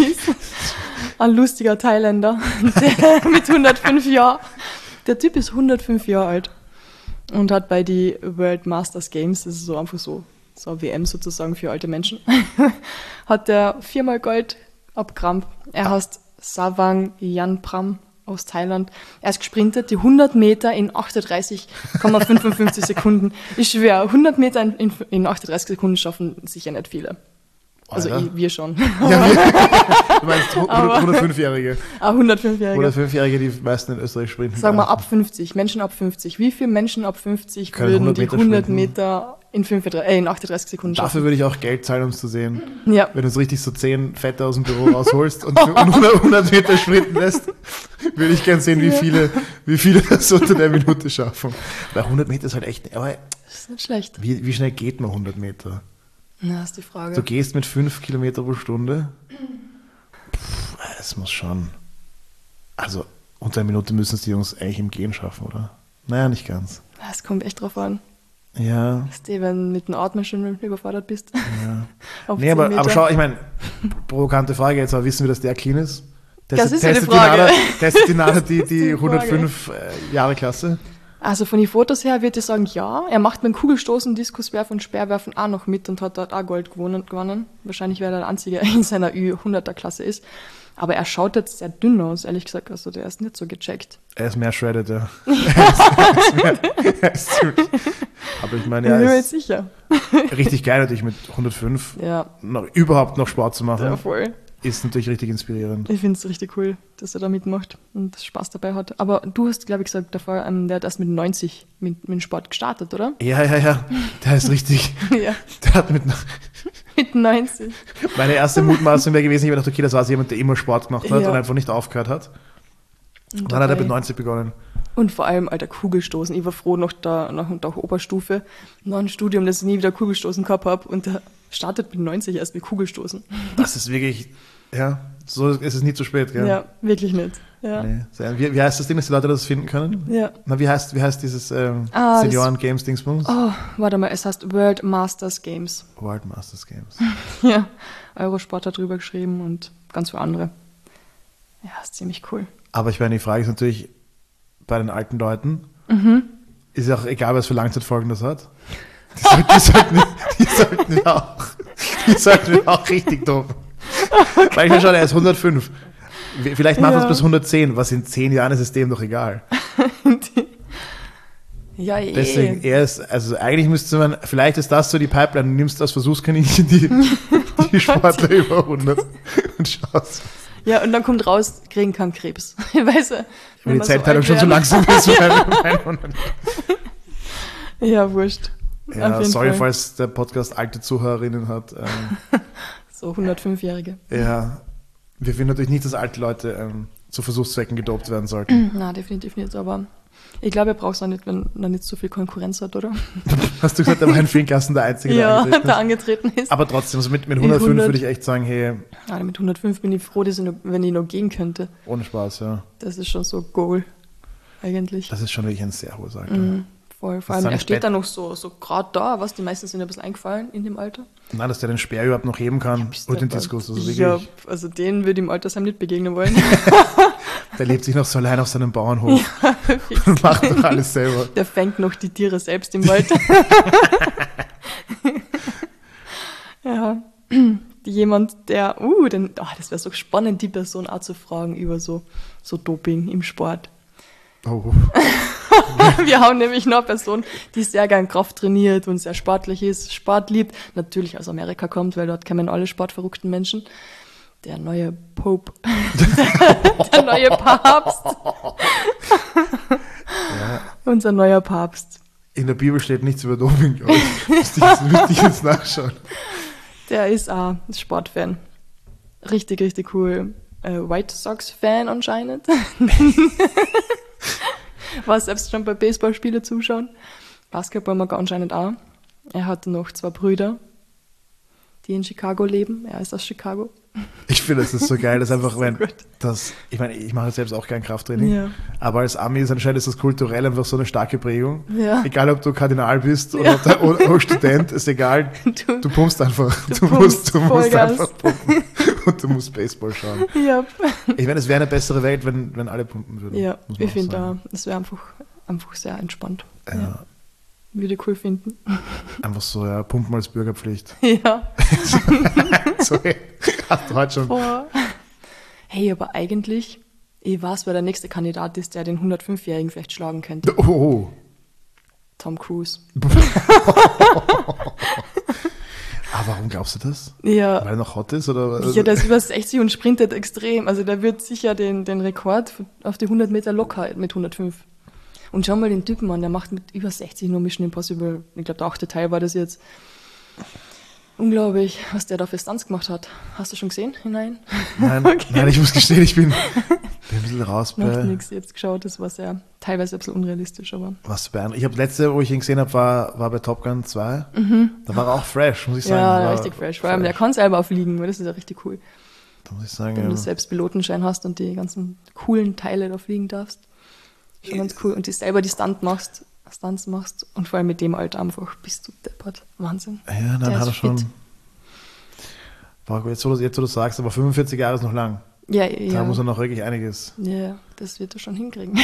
ein lustiger Thailänder, der mit hundertfünf Jahren, der Typ ist hundertfünf Jahre alt und hat bei die World Masters Games, das ist so einfach so, so eine W M sozusagen für alte Menschen, hat der viermal Gold abgerammt. Er heißt Savang Yanpram aus Thailand. Er ist gesprintet, die hundert Meter in achtunddreißig Komma fünfundfünfzig Sekunden. Ich schwöre, hundert Meter in, in, in achtunddreißig Sekunden schaffen sicher nicht viele. Also ich, wir schon. Ja, du meinst hundertfünfjährige. Ah, hundertfünfjährige. hundertfünfjährige, die meisten in Österreich sprinten. Sagen wir ab fünfzig, Menschen ab fünfzig. Wie viele Menschen ab fünfzig können würden die hundert Meter in, fünfunddreißig, äh, in achtunddreißig Sekunden schaffen? Dafür würde ich auch Geld zahlen, um es zu sehen. Ja. Wenn du so richtig so zehn Fette aus dem Büro rausholst und hundert Meter sprinten lässt, würde ich gern sehen, wie viele, wie viele das unter der Minute schaffen. Weil hundert Meter ist halt echt, aber das ist nicht schlecht. Wie, wie schnell geht man hundert Meter? Na, ist die Frage. Du gehst mit fünf Kilometer pro Stunde. Puh, es muss schon. Also, unter einer Minute müssen es die Jungs eigentlich im Gehen schaffen, oder? Naja, nicht ganz. Es kommt echt drauf an. Ja. Dass du, wenn du mit dem Atmen schon überfordert bist. Ja. Auf Nee, zehn aber, Meter. aber schau, ich meine, provokante Frage jetzt, aber wissen wir, dass der clean ist? Das ist ja die testet Frage. Nada, testet die Nada die, Das ist die die Frage. hundertfünf äh, Jahre Klasse? Also von den Fotos her würde ich sagen, ja. Er macht mit dem Kugelstoßen, Diskuswerfen und Speerwerfen auch noch mit und hat dort auch Gold gewonnen. gewonnen. Wahrscheinlich, weil er der Einzige in seiner Ü hunderter Klasse ist. Aber er schaut jetzt sehr dünn aus, ehrlich gesagt. Also der ist nicht so gecheckt. Er ist mehr shredded, ja. er ist, er ist mehr, er ist ziemlich, aber ich meine, Ich bin mir er jetzt ist sicher. richtig geil natürlich mit hundertfünf Ja, noch, überhaupt noch Sport zu machen. ja, voll. Ist natürlich richtig inspirierend. Ich finde es richtig cool, dass er da mitmacht und Spaß dabei hat. Aber du hast, glaube ich, gesagt davor, ähm, der hat erst mit neunzig mit, mit dem Sport gestartet, oder? Ja, ja, ja, der ist richtig. Ja, Der hat mit, mit neunzig. meine erste Mutmaßung wäre gewesen, ich habe gedacht, okay, das war so jemand, der immer Sport gemacht hat Ja. und einfach nicht aufgehört hat. Und Und dann hat er dabei- mit neunzig begonnen. Und vor allem, alter, Kugelstoßen. Ich war froh nach der, nach der Oberstufe, noch ein Studium, dass ich nie wieder Kugelstoßen gehabt habe. Und der startet mit neunzig erst mit Kugelstoßen. Das ist wirklich, ja, so ist es nie zu spät, gell? Ja, wirklich nicht. Ja. Nee. Sehr- Wie, wie heißt das Ding, dass die Leute das finden können? Ja. Na, wie heißt, wie heißt dieses ähm, Ah, das- Senioren-Games-Dingsbums? Oh, warte mal, es heißt World Masters Games. World Masters Games. Ja, Eurosport hat drüber geschrieben und ganz viele andere. Ja, ist ziemlich cool. Aber ich meine, die Frage ist natürlich, bei den alten Leuten, Mhm. ist ja auch egal, was für Langzeitfolgen das hat. Die sollten, die sollten, die sollten wir auch, die sollten wir auch richtig doof. Weil ich mir schon, er ist hundertfünf. Vielleicht macht er es Ja. bis hundertzehn, was in zehn Jahren ist es dem doch egal. Ja, eh. Deswegen, er ist, also eigentlich müsste man, vielleicht ist das so die Pipeline, du nimmst als Versuchskaninchen die, die Sportler über hundert und schaust, Ja, und dann kommt raus, kriegen keinen Krebs. Weißt du? wenn wenn die wir Zeitteilung alt schon so werden. langsam ist. Weil, weil, Ja, wurscht. ja, Auf jeden sorry, Fall. falls der Podcast alte Zuhörerinnen hat. Ähm, So hundertfünfjährige. ja, wir finden natürlich nicht, dass alte Leute ähm, zu Versuchszwecken gedopt werden sollten. Na, definitiv nicht, aber ich glaube, er braucht es auch nicht, wenn er nicht so viel Konkurrenz hat, oder? Hast du gesagt, er war in vielen Klassen der Einzige, der Ja, angetreten der ist? angetreten ist. Aber trotzdem, so mit, mit In hundertfünf hundert. würde ich echt sagen, hey, Ja, mit hundertfünf bin ich froh, dass ich noch, wenn ich noch gehen könnte. ohne Spaß, ja. Das ist schon so Goal, eigentlich. Das ist schon wirklich ein sehr hohes Alter. Mhm, voll. Vor Das allem, ist er ein steht Bett. da noch so, so gerade da, was die meisten sind ein bisschen eingefallen in dem Alter. Nein, dass der den Speer überhaupt noch heben kann Bist und den du Diskus, also ja, wirklich, also den würde ich im Altersheim nicht begegnen wollen. der lebt sich noch so allein auf seinem Bauernhof und macht doch alles selber. Der fängt noch die Tiere selbst im Wald. Ja, jemand, der, uh, den, oh, das wäre so spannend, die Person auch zu fragen über so, so Doping im Sport. Oh, Wir haben nämlich noch eine Person, die sehr gern Kraft trainiert und sehr sportlich ist, Sport liebt, natürlich aus Amerika kommt, weil dort kennen alle sportverrückten Menschen. Der neue Pope, der neue Papst, ja. unser neuer Papst. In der Bibel steht nichts über Doping, glaube ich. Müsste ich jetzt- müsste ich jetzt nachschauen. Der ist auch Sportfan. Richtig, richtig cool. Äh, White Sox-Fan anscheinend. War selbst schon bei Baseballspielen zuschauen. Basketball mag er anscheinend auch. Er hat noch zwei Brüder, die in Chicago leben. Er ist aus Chicago. Ich finde, es ist so geil, dass einfach, so wenn gut. das, ich meine, ich mache selbst auch kein Krafttraining, Ja. aber als Ami ist anscheinend ist das kulturell einfach so eine starke Prägung. Ja. Egal, ob du Kardinal bist oder, Ja. ob du- oder, oder Student, ist egal. Du, Du pumpst einfach. Du Du, musst, pumpst du musst Vollgas. einfach pumpen. Und du musst Baseball schauen. ja, Ich meine, es wäre eine bessere Welt, wenn, wenn alle pumpen würden. ja muss man ich auch finde, sagen. da, das wäre einfach, einfach sehr entspannt. Ja, Ja. Würde ich cool finden. einfach so, ja, pumpen als Bürgerpflicht. Ja. So, hey, hast du heute schon. Boah. Hey, aber eigentlich, ich weiß, wer der nächste Kandidat ist, der den hundertfünfjährigen vielleicht schlagen könnte. Oh, oh. Tom Cruise. Ah, warum glaubst du das? Ja. Weil er noch hot ist? Oder? Ja, der ist über sechzig und sprintet extrem. Also der wird sicher den, den Rekord auf die hundert Meter locker mit hundertfünf. Und schau mal den Typen an, der macht mit über sechzig nur Mission Impossible. Ich glaube, der achte Teil war das jetzt. Unglaublich, was der da für Stunts gemacht hat. Hast du schon gesehen hinein? Nein, Okay. nein, ich muss gestehen, ich bin, bin ein bisschen raus Noch bei. nichts jetzt geschaut, das war sehr, teilweise ein bisschen unrealistisch, aber Was bei ich habe letzte, wo ich ihn gesehen habe, war, war bei Top Gun zwei. Da war er auch fresh, muss ich sagen. Mhm. ja, war richtig fresh. Vor allem, der kann selber aufliegen, weil das ist ja richtig cool. Da muss ich sagen, Wenn ja. du selbst Pilotenschein hast und die ganzen coolen Teile da fliegen darfst. Schon ganz cool. Und die selber die Stunt machst, Stunts machst und vor allem mit dem Alter einfach bist du deppert. Wahnsinn. Ja, dann Der hat er ist schon. fit. Boah, jetzt, wo du, jetzt, wo du sagst, aber fünfundvierzig Jahre ist noch lang. Ja, Da ja. muss er noch wirklich einiges. Ja, das wird er schon hinkriegen.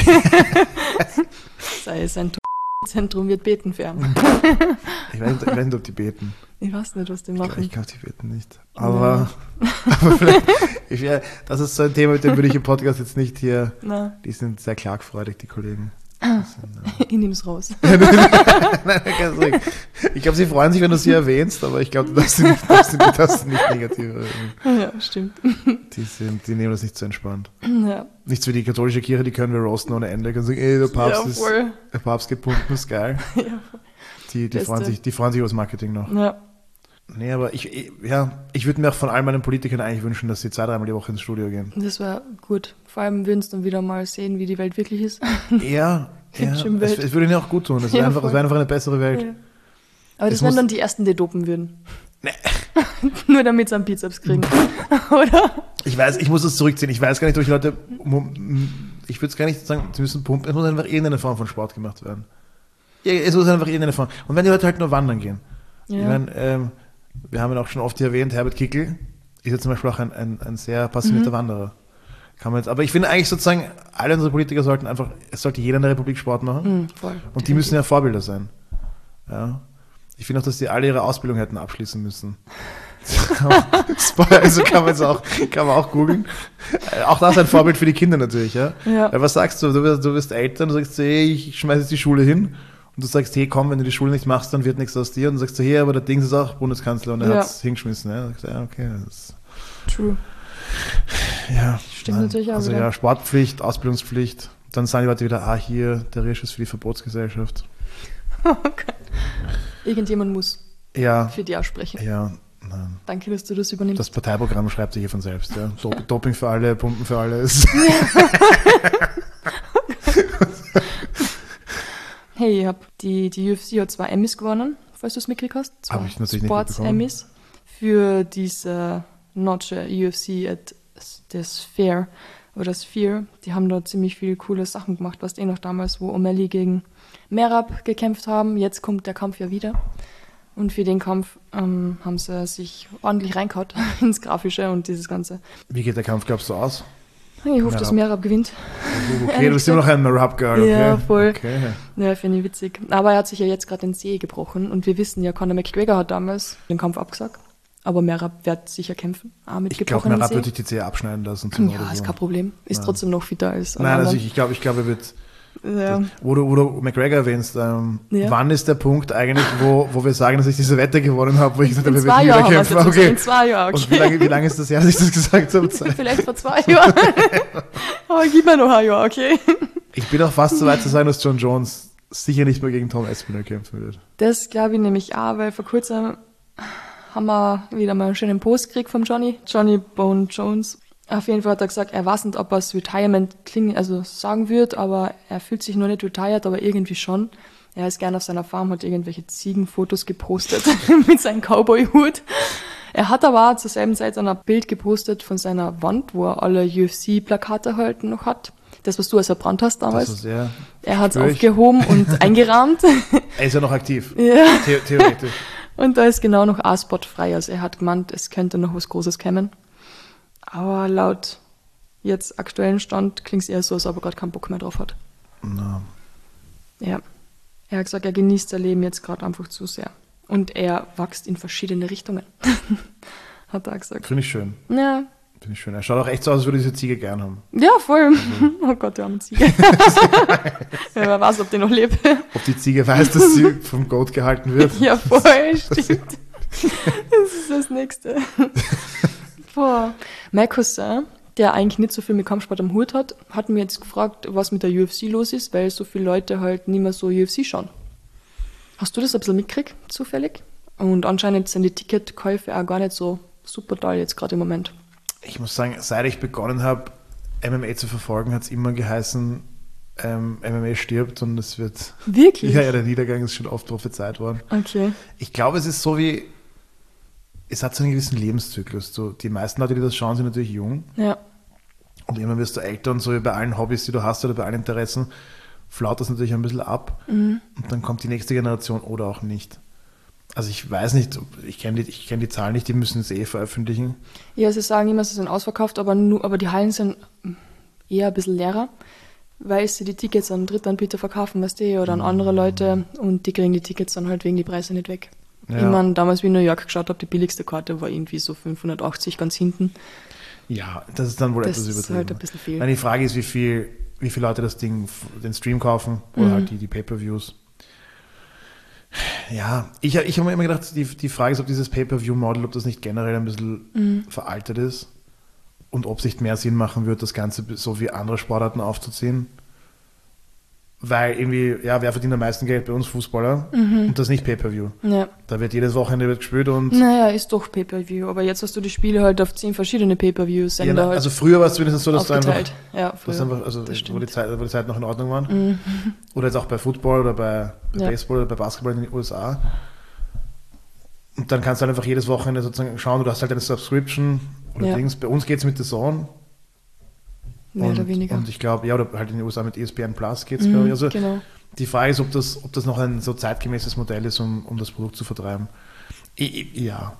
Sei sein Zentrum wird beten für ihn. Ich weiß, nicht, ich weiß nicht, ob die beten. Ich weiß nicht, was die Ich, machen. ich glaube, die beten nicht. Aber, aber vielleicht, ich, ja, das ist so ein Thema, mit dem würde ich im Podcast jetzt nicht hier. Na, Die sind sehr klagfreudig, die Kollegen. Das sind, ich nehm's raus. äh, Nein, ganz ruhig. Ich glaube, sie freuen sich, wenn du sie erwähnst, aber ich glaube, du darfst sie nicht, darfst sie, darfst sie nicht negativ erwähnen. Ja, stimmt. Die, sind, die nehmen das nicht so entspannt. Ja, Nicht so wie die katholische Kirche, die können wir roasten ohne Ende. Können sagen, ey, der Papst, ja ist, voll. der Papst geht pumpen, ist geil. Ja, Die, die, Beste. freuen sich, die freuen sich über das Marketing noch. ja. Nee, aber ich, ich- ja, ich würde mir auch von all meinen Politikern eigentlich wünschen, dass sie zwei, dreimal die Woche ins Studio gehen. Das war gut. Vor allem würden es dann wieder mal sehen, wie die Welt wirklich ist. Ja, ja Hübsch im es, Welt. es würde ihnen auch gut tun. Es Ja, wäre einfach, es voll. wäre einfach eine bessere Welt. Ja. Aber das Es wären muss- dann die ersten, die dopen würden. Nur damit sie einen Bizeps kriegen. Oder? Ich weiß, ich muss das zurückziehen. Ich weiß gar nicht, ob ich Leute, ich würde es gar nicht sagen, sie müssen pumpen. Es muss einfach irgendeine Form von Sport gemacht werden. Ja, es muss einfach irgendeine Form. Und wenn die Leute halt nur wandern gehen. Ich Ja. meine, ähm, wir haben ihn auch schon oft hier erwähnt, Herbert Kickl ist ja zum Beispiel auch ein, ein, ein sehr passionierter Mhm. Wanderer. Kann man jetzt, aber ich finde eigentlich sozusagen, alle unsere Politiker sollten einfach, es sollte jeder in der Republik Sport machen. Mhm, voll. Und die müssen ja Vorbilder sein. Ja. Ich finde auch, dass die alle ihre Ausbildung hätten abschließen müssen. Also kann man jetzt auch, kann man auch googeln. Äh, Auch das ein Vorbild für die Kinder natürlich, ja. Ja. Weil was sagst du? Du wirst, du wirst Eltern, du sagst, hey, ich schmeiße jetzt die Schule hin. Und du sagst, hey, komm, wenn du die Schule nicht machst, dann wird nichts aus dir. Und du sagst so, hey, aber der Dings ist auch Bundeskanzler und er Ja. hat es hingeschmissen. Ja. Du sagst, ja, okay. Das, True. ja. Stimmt natürlich auch Also wieder. ja, Sportpflicht, Ausbildungspflicht. Dann sagen die Leute wieder, ah, hier, der Risch ist für die Verbotsgesellschaft. Okay. Irgendjemand muss Ja, für die aussprechen. ja, nein. Danke, dass du das übernimmst. Das Parteiprogramm schreibt sich hier von selbst. Ja. Dop- Doping für alle, Pumpen für alle. Ist Hey, ich hab die, die U F C hat zwei Emmys gewonnen, falls du es mitgekriegt hast. Zwei Hab ich natürlich nicht Sports mitbekommen. Emmys für diese Notch U F C at the Sphere oder Sphere. Die haben da ziemlich viele coole Sachen gemacht, was eh noch damals, wo O'Malley gegen Merab gekämpft haben. Jetzt kommt der Kampf ja wieder. Und für den Kampf ähm, haben sie sich ordentlich reingehauen ins Grafische und dieses Ganze. Wie geht der Kampf, glaubst du, aus? Ich hoffe, dass Merab gewinnt. Okay, du bist immer noch ein Rap-Girl, okay? Ja, voll. Okay. Ja, finde ich witzig. Aber er hat sich ja jetzt gerade den Zeh gebrochen und wir wissen ja, Conor McGregor hat damals den Kampf abgesagt. Aber Merab wird sicher kämpfen. Auch mit Ich glaube, gebrochenem Merab Zeh. wird sich die Zehe abschneiden lassen. zum Ja, oder ist so. kein Problem. Ist Nein. trotzdem noch fitter als alle Nein, also anderen. ich, ich glaube, ich glaube, er wird. Ja. Wo du, wo du McGregor erwähnst, ähm, Ja. wann ist der Punkt eigentlich, wo, wo wir sagen, dass ich diese Wette gewonnen habe, wo ich gesagt habe, In wir zwei werden Jahren wieder haben wir kämpfen? es jetzt. Okay. In zwei Jahren, Und okay. wie lange, wie lange ist das her, dass ich das gesagt habe? Vielleicht vor zwei Jahren. Aber gib mir noch ein Jahr, okay? Ich bin auch fast so weit zu sagen, dass John Jones sicher nicht mehr gegen Tom Aspinall kämpfen wird. Das glaube ich nämlich auch, weil vor kurzem haben wir wieder mal einen schönen Post gekriegt vom Johnny. Johnny Bone Jones. Auf jeden Fall hat er gesagt, er weiß nicht, ob er das Retirement klingen, also sagen wird, aber er fühlt sich noch nicht retired, aber irgendwie schon. Er ist gerne auf seiner Farm, hat irgendwelche Ziegenfotos gepostet mit seinem Cowboy-Hut. Er hat aber auch zur selben Zeit ein Bild gepostet von seiner Wand, wo er alle U F C-Plakate halt noch hat. Das, was du als verbrannt hast Das damals. ist ja, Er hat es spür ich. aufgehoben und eingerahmt. er ist ja noch aktiv. Ja. The theoretisch. Und da ist genau noch ein Spot frei. Also er hat gemeint, es könnte noch was Großes kommen. Aber laut jetzt aktuellen Stand klingt es eher so, als ob er gerade keinen Bock mehr drauf hat. Na, Ja. Er hat gesagt, er genießt sein Leben jetzt gerade einfach zu sehr. Und er wächst in verschiedene Richtungen. Hat er gesagt. finde ich schön. Ja, Finde ich schön. Er schaut auch echt so aus, als würde diese Ziege gern haben. ja voll. Oh Gott, der arme Ziege. Ja, wer weiß, ob der noch lebt. Ob die Ziege weiß, dass sie vom Goat gehalten wird. Ja, voll, stimmt. Das ist das Nächste. Boah. Mein Cousin, der eigentlich nicht so viel mit Kampfsport am Hut hat, hat mir jetzt gefragt, was mit der U F C los ist, weil so viele Leute halt nicht mehr so U F C schauen. Hast du das ein bisschen mitgekriegt, zufällig? Und anscheinend sind die Ticketkäufe auch gar nicht so super toll jetzt gerade im Moment. Ich muss sagen, seit ich begonnen habe, M M A zu verfolgen, hat es immer geheißen, ähm, M M A stirbt und es wird. Wirklich? Ja, ja, der Niedergang ist schon oft prophezeit worden. Okay. Ich glaube, es ist so wie. Es hat so einen gewissen Lebenszyklus. So, die meisten Leute, die das schauen, sind natürlich jung. Ja. Und irgendwann wirst du älter und so wie bei allen Hobbys, die du hast oder bei allen Interessen. flaut das natürlich ein bisschen ab Mhm. und dann kommt die nächste Generation oder auch nicht. Also ich weiß nicht, ich kenne die, ich kenn die Zahlen nicht, die müssen es eh veröffentlichen. Ja, sie sagen immer, sie sind ausverkauft, aber, nur, aber die Hallen sind eher ein bisschen leerer, weil sie die Tickets an Drittanbieter verkaufen, weißt du, oder an andere Leute und die kriegen die Tickets dann halt wegen die Preise nicht weg. Ja. Ich meine, damals, wie ich in New York geschaut habe, die billigste Karte war irgendwie so fünfhundertachtzig ganz hinten. Ja, das ist dann wohl Das etwas ist übertrieben. halt ein bisschen viel. Nein, die Frage ist, wie viel, wie viele Leute das Ding, den Stream kaufen oder Mhm. halt die, die Pay-Per-Views. Ja, ich, ich habe mir immer gedacht, die, die Frage ist, ob dieses Pay-Per-View-Model, ob das nicht generell ein bisschen Mhm. veraltet ist und ob es nicht mehr Sinn machen wird, das Ganze so wie andere Sportarten aufzuziehen. Weil irgendwie, ja, wer verdient am meisten Geld bei uns? Fußballer Mhm. und das nicht Pay-Per-View. Ja. Da wird jedes Wochenende wird gespielt und Naja, ist doch Pay-Per-View, aber jetzt hast du die Spiele halt auf zehn verschiedene Pay-Per-View-Sender ja, halt also früher war es zumindest so, dass du einfach, aufgeteilt. Ja, dass früher. einfach also das wo stimmt. die, Zeit, wo die Zeit noch in Ordnung waren. Mhm. Oder jetzt auch bei Football oder bei, bei Ja. Baseball oder bei Basketball in den U S A. Und dann kannst du halt einfach jedes Wochenende sozusagen schauen, du hast halt eine Subscription oder Ja. Dings. Bei uns geht es mit The Zone. Mehr und, oder weniger. Und ich glaube, ja, oder halt in den U S A mit E S P N Plus geht es, Mhm, glaube ich. Also genau. die Frage ist, ob das, ob das noch ein so zeitgemäßes Modell ist, um, um das Produkt zu vertreiben. Ich, ich, ja.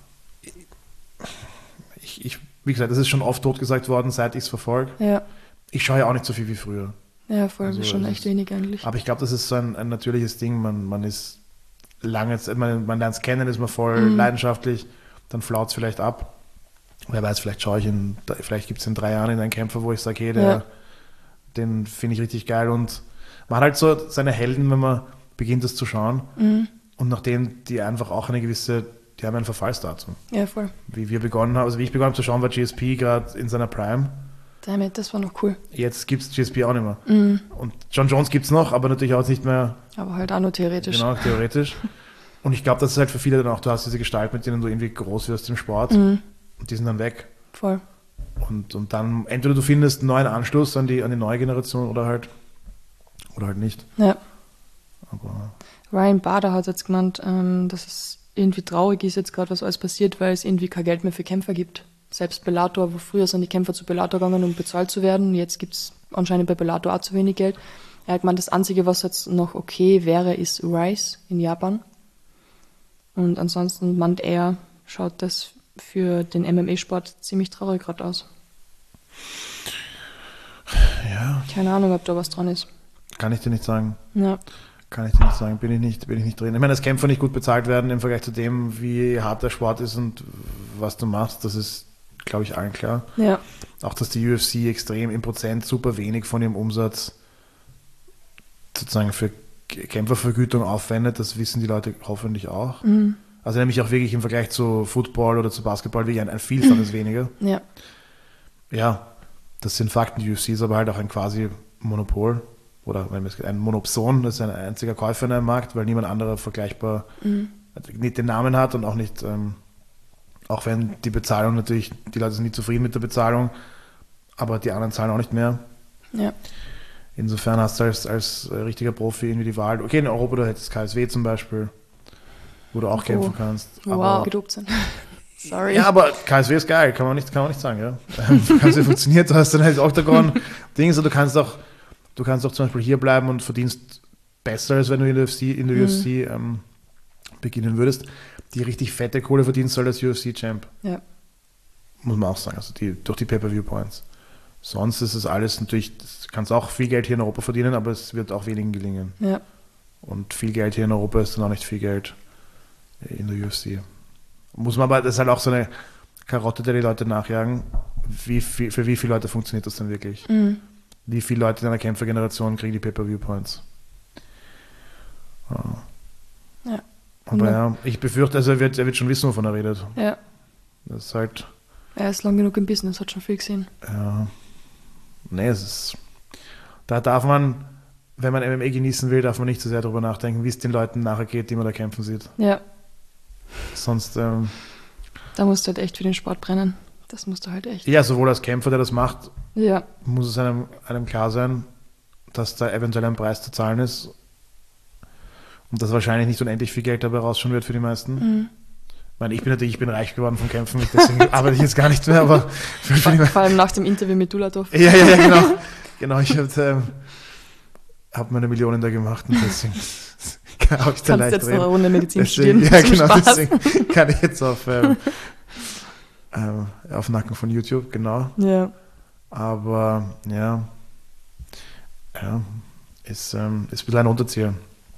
Ich, ich, wie gesagt, das ist schon oft totgesagt worden, seit ich es verfolge. Ja, Ich schaue ja auch nicht so viel wie früher. ja, voll, Also, schon es echt ist- wenig eigentlich. Aber ich glaube, das ist so ein, ein natürliches Ding. Man, man ist lange, man, man lernt es kennen, ist man voll Mhm. leidenschaftlich, dann flaut es vielleicht ab. Wer weiß, vielleicht schaue ich in, vielleicht gibt es in drei Jahren in einen Kämpfer, wo ich sage, hey, der, Ja. den finde ich richtig geil. Und man hat halt so seine Helden, wenn man beginnt, das zu schauen. Mhm. Und nachdem die einfach auch eine gewisse, die haben ein Verfallsdatum. Ja, voll. Wie wir begonnen haben, also wie ich begonnen habe zu schauen, war G S P gerade in seiner Prime. Damit, das war noch cool. Jetzt gibt es G S P auch nicht mehr. Mhm. Und John Jones gibt es noch, aber natürlich auch nicht mehr Aber halt auch nur theoretisch. genau, theoretisch. Und ich glaube, das ist halt für viele dann auch, du hast diese Gestalt, mit denen du irgendwie groß wirst im Sport Mhm. und die sind dann weg. Voll. Und, und dann entweder du findest einen neuen Anschluss an die, an die neue Generation oder halt oder halt nicht. Ja. Aber Ryan Bader hat jetzt gemeint, ähm, dass es irgendwie traurig ist jetzt gerade, was alles passiert, weil es irgendwie kein Geld mehr für Kämpfer gibt. Selbst Bellator, wo früher sind die Kämpfer zu Bellator gegangen, um bezahlt zu werden. Jetzt gibt es anscheinend bei Bellator auch zu wenig Geld. Er hat gemeint, das Einzige, was jetzt noch okay wäre, ist Rise in Japan. Und ansonsten meint er, schaut das für den M M A-Sport ziemlich traurig gerade aus. ja, Keine Ahnung, ob da was dran ist. kann ich dir nicht sagen. Ja, Kann ich dir nicht sagen. Bin ich nicht, bin ich nicht drin. Ich meine, dass Kämpfer nicht gut bezahlt werden im Vergleich zu dem, wie hart der Sport ist und was du machst, das ist, glaube ich, allen klar. ja, Auch, dass die U F C extrem im Prozent super wenig von ihrem Umsatz sozusagen für Kämpfervergütung aufwendet, das wissen die Leute hoffentlich auch. mhm. Also nämlich auch wirklich im Vergleich zu Football oder zu Basketball wirklich ein, ein Vielfaches weniger. ja, Ja, das sind Fakten. Die U F C ist aber halt auch ein quasi Monopol oder wenn man es- ein Monopson, das ist ein einziger Käufer in einem Markt, weil niemand anderer vergleichbar mhm. nicht den Namen hat und auch nicht, ähm, auch wenn die Bezahlung natürlich, die Leute sind nicht zufrieden mit der Bezahlung, aber die anderen zahlen auch nicht mehr. ja, Insofern hast du als, als äh, richtiger Profi irgendwie die Wahl. Okay, in Europa, du hättest K S W zum Beispiel, wo du auch Oh. kämpfen kannst. wow, Aber, gedopt sind. Sorry. ja, aber K S W ist geil, kann man nicht, kann man nicht sagen. Ja? K S W funktioniert, du hast dann halt Octagon, Dings, und du kannst auch, du kannst auch zum Beispiel hier bleiben und verdienst besser, als wenn du in der U F C, in der Mhm. U F C ähm, beginnen würdest. Die richtig fette Kohle verdienst du halt als U F C-Champ. Ja. Muss man auch sagen, also die, durch die Pay-Per-View-Points. Sonst ist es alles natürlich, du kannst auch viel Geld hier in Europa verdienen, aber es wird auch wenigen gelingen. Ja, Und viel Geld hier in Europa ist dann auch nicht viel Geld in der U F C. Muss man aber, das ist halt auch so eine Karotte, der die Leute nachjagen. Wie viel, für wie viele Leute funktioniert das denn wirklich? mhm. Wie viele Leute in einer Kämpfergeneration kriegen die Pay-Per-View-Points? Ja. Ja. Aber Ja. ja, ich befürchte, also er wird, er wird schon wissen, wovon er redet. ja. Das ist halt, Er ist lang genug im Business, hat schon viel gesehen. ja, nee, es ist, da darf man, wenn man M M A genießen will, darf man nicht so sehr darüber nachdenken, wie es den Leuten nachher geht, die man da kämpfen sieht. Ja, Sonst, ähm, da musst du halt echt für den Sport brennen. Das musst du halt echt. ja, sowohl als Kämpfer, der das macht, Ja, muss es einem, einem klar sein, dass da eventuell ein Preis zu zahlen ist und dass wahrscheinlich nicht unendlich viel Geld dabei rausschauen wird für die meisten. mhm. Ich meine, ich bin natürlich, ich bin reich geworden vom Kämpfen, deswegen arbeite ich jetzt gar nicht mehr, aber für, für die, Vor allem nach dem Interview mit Dulatov. ja, ja, ja, genau. Genau, ich habe, ähm, habe meine Millionen da gemacht und deswegen habe ich da Kannst leicht jetzt noch eine reden. Runde Medizin Deswegen, studieren. ja, zum genau, Spaß. deswegen kann ich jetzt auf, ähm, ähm, auf Nacken von YouTube, genau. Ja, Aber ja, ja ist, ähm, ist ein bisschen ein Unterzieher.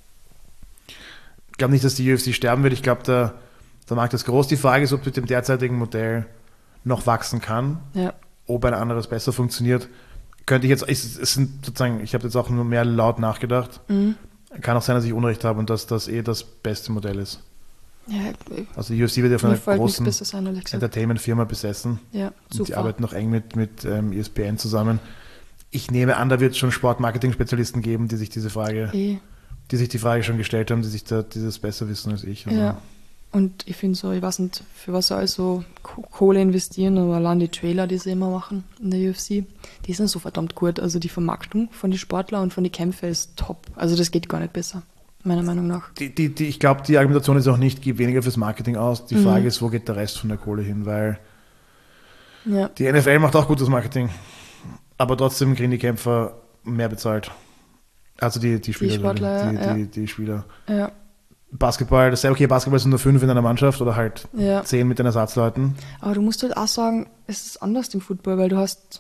Ich glaube nicht, dass die U F C sterben wird. Ich glaube, der, der Markt ist groß. Die Frage ist, ob mit dem derzeitigen Modell noch wachsen kann, ja, ob ein anderes besser funktioniert. Könnte ich jetzt, es, es sind sozusagen, ich habe jetzt auch nur mehr laut nachgedacht. mhm. Kann auch sein, dass ich Unrecht habe und dass das eh das beste Modell ist. ja, Also die U F C wird ja von mir einer fällt nichts großen Besseres ein, ehrlich gesagt. Entertainment-Firma besessen. Ja, Und die super. arbeiten noch eng mit, mit ähm, E S P N zusammen. Ich nehme an, da wird es schon Sportmarketing-Spezialisten geben, die sich diese Frage, Eh. die sich die Frage schon gestellt haben, die sich da dieses besser wissen als ich. Also, Ja, und ich finde so, ich weiß nicht, für was sie also Ko- Kohle investieren, aber allein die Trailer, die sie immer machen in der U F C, die sind so verdammt gut. Also die Vermarktung von den Sportlern und von den Kämpfen ist top. Also das geht gar nicht besser, meiner Meinung nach. Die, die, die, ich glaube, die Argumentation ist auch nicht, gib weniger fürs Marketing aus. Die Mhm. Frage ist, wo geht der Rest von der Kohle hin? Weil Ja, die N F L macht auch gutes Marketing, aber trotzdem kriegen die Kämpfer mehr bezahlt. Also die, die Spieler. Sportler, die, ja. die, die Spieler. ja, Basketball, das ist ja okay, Basketball sind nur fünf in einer Mannschaft oder halt ja. zehn mit den Ersatzleuten. Aber du musst halt auch sagen, es ist anders im Football, weil du hast,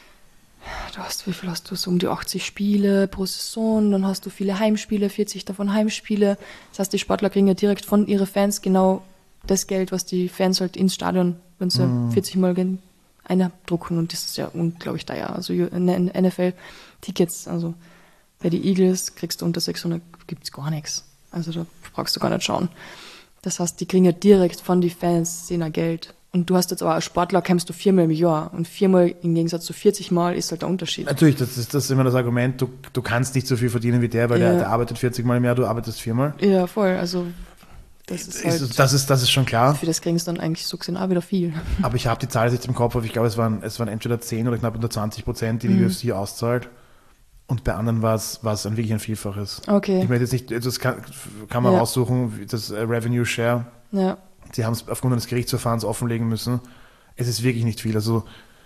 du hast, wie viel hast du, so um die achtzig Spiele pro Saison, dann hast du viele Heimspiele, vierzig davon Heimspiele. Das heißt, die Sportler kriegen ja direkt von ihren Fans genau das Geld, was die Fans halt ins Stadion, wenn sie Mhm. vierzig Mal gen- eindrucken, und das ist ja unglaublich teuer. Also in der N F L-Tickets, also bei den Eagles kriegst du unter sechshundert, gibt es gar nichts. Also da brauchst du gar nicht schauen. Das heißt, die kriegen ja direkt von den Fans sehen Geld. Und du hast jetzt aber als Sportler kämpfst du viermal im Jahr. Und viermal im Gegensatz zu vierzig Mal ist halt der Unterschied. Natürlich, das ist, das ist immer das Argument, du, du kannst nicht so viel verdienen wie der, weil Ja. der, der arbeitet vierzig Mal im Jahr, du arbeitest viermal. Ja, voll. Also das ist halt, Ist, das, ist, das ist schon klar, für das kriegen sie dann eigentlich so gesehen auch wieder viel. aber ich habe die Zahl jetzt im Kopf, aber ich glaube, es waren, es waren entweder zehn oder knapp unter zwanzig Prozent, die die Mhm. U F C auszahlt. Und bei anderen war es, war es ein wirklich ein Vielfaches. Okay. Ich möchte jetzt nicht, das kann, kann man Ja. raussuchen, wie das äh, Revenue Share. Ja, Sie haben es aufgrund eines Gerichtsverfahrens offenlegen müssen. Es ist wirklich nicht viel. Also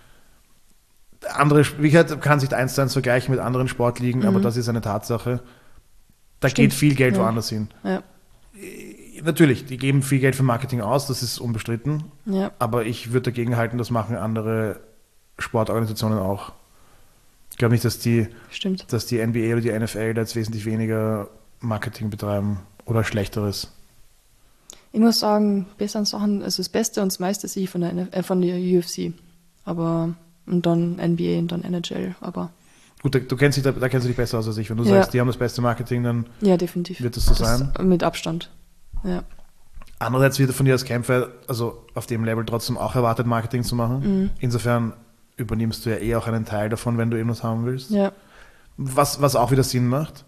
andere, wie gesagt, kann sich eins zu eins vergleichen mit anderen Sportligen, Mhm. aber das ist eine Tatsache. Da Stimmt. geht viel Geld Ja. woanders hin. ja, Natürlich, die geben viel Geld für Marketing aus, das ist unbestritten. ja. Aber ich würde dagegen halten, das machen andere Sportorganisationen auch. Ich glaube nicht, dass die, Stimmt. dass die N B A oder die N F L da jetzt wesentlich weniger Marketing betreiben oder schlechteres. Ich muss sagen, besseren Sachen, also das Beste und das meiste sehe ich von der, N F L, äh, von der U F C. Aber, und dann N B A und dann N H L. Aber Gut, da, du kennst dich, da, da kennst du dich besser aus als ich. Wenn du Ja. sagst, die haben das beste Marketing, dann ja, definitiv. wird das so sein. Mit Abstand. Ja. Andererseits wird von dir als Kämpfer, also auf dem Level trotzdem auch erwartet, Marketing zu machen. Mhm. Insofern übernimmst du ja eh auch einen Teil davon, wenn du eben was haben willst. Ja. Was, was auch wieder Sinn macht.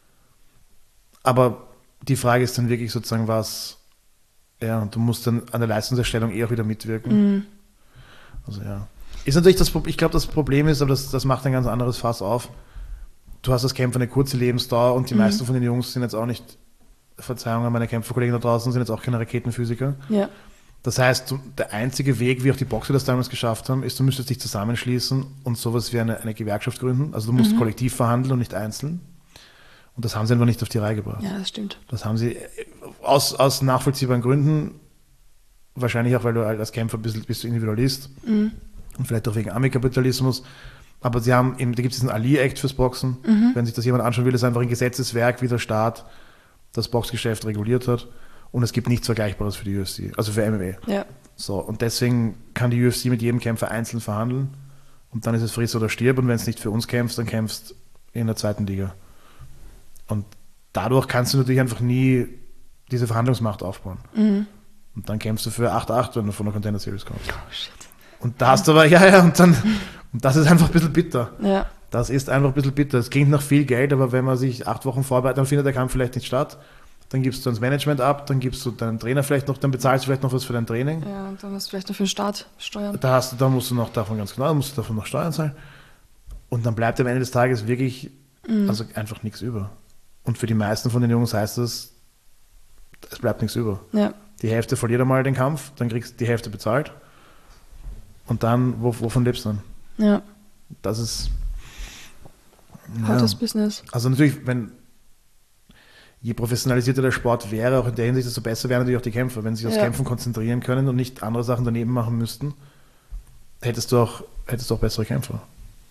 Aber die Frage ist dann wirklich sozusagen, was, ja, du musst dann an der Leistungserstellung eh auch wieder mitwirken. Mhm. Also ja. Ist natürlich das, Pro- ich glaube, das Problem ist, aber das, das macht ein ganz anderes Fass auf. Du hast als Kämpfer eine kurze Lebensdauer und die Mhm. meisten von den Jungs sind jetzt auch nicht, Verzeihung an meine Kämpferkollegen da draußen, sind jetzt auch keine Raketenphysiker. Ja. Das heißt, du- der einzige Weg, wie auch die Boxer das damals geschafft haben, ist, du müsstest dich zusammenschließen und sowas wie eine, eine Gewerkschaft gründen. Also du musst Mhm. kollektiv verhandeln und nicht einzeln. Und das haben sie einfach nicht auf die Reihe gebracht. Ja, das stimmt. Das haben sie äh, aus, aus nachvollziehbaren Gründen, wahrscheinlich auch, weil du halt als Kämpfer bist, bist du Individualist Mhm. und vielleicht auch wegen Armeekapitalismus. Aber sie haben, eben, da gibt es diesen Ali-Act fürs Boxen. Mhm. Wenn sich das jemand anschauen will, ist einfach ein Gesetzeswerk, wie der Staat das Boxgeschäft reguliert hat. Und es gibt nichts Vergleichbares für die U F C, also für M M A. Ja. So, und deswegen kann die U F C mit jedem Kämpfer einzeln verhandeln. Und dann ist es friss oder stirb. Und wenn es nicht für uns kämpfst, dann kämpfst in der zweiten Liga. Und dadurch kannst du natürlich einfach nie diese Verhandlungsmacht aufbauen. Mhm. Und dann kämpfst du für acht acht, wenn du von der Contender Series kommst. Oh, shit. Und da hast du aber, ja, ja, und dann, und das ist einfach ein bisschen bitter. Ja. Das ist einfach ein bisschen bitter. Es klingt nach viel Geld, aber wenn man sich acht Wochen vorbereitet, dann findet der Kampf vielleicht nicht statt. Dann gibst du ans Management ab, dann gibst du deinen Trainer vielleicht noch, dann bezahlst du vielleicht noch was für dein Training. Ja, und dann musst du vielleicht noch für den Staat steuern. Da, hast du, da musst du noch davon ganz genau, da musst du davon noch Steuern zahlen. Und dann bleibt am Ende des Tages wirklich Mhm. also einfach nichts über. Und für die meisten von den Jungs heißt das, es bleibt nichts über. Ja. Die Hälfte verliert einmal den Kampf, dann kriegst du die Hälfte bezahlt. Und dann, wo, wovon lebst du dann? Ja. Das ist, Hartes Business. Also natürlich, wenn je professionalisierter der Sport wäre, auch in der Hinsicht, desto besser wären natürlich auch die Kämpfer, wenn sie sich aufs Ja. Kämpfen konzentrieren können und nicht andere Sachen daneben machen müssten, hättest du auch, hättest du auch bessere Kämpfer.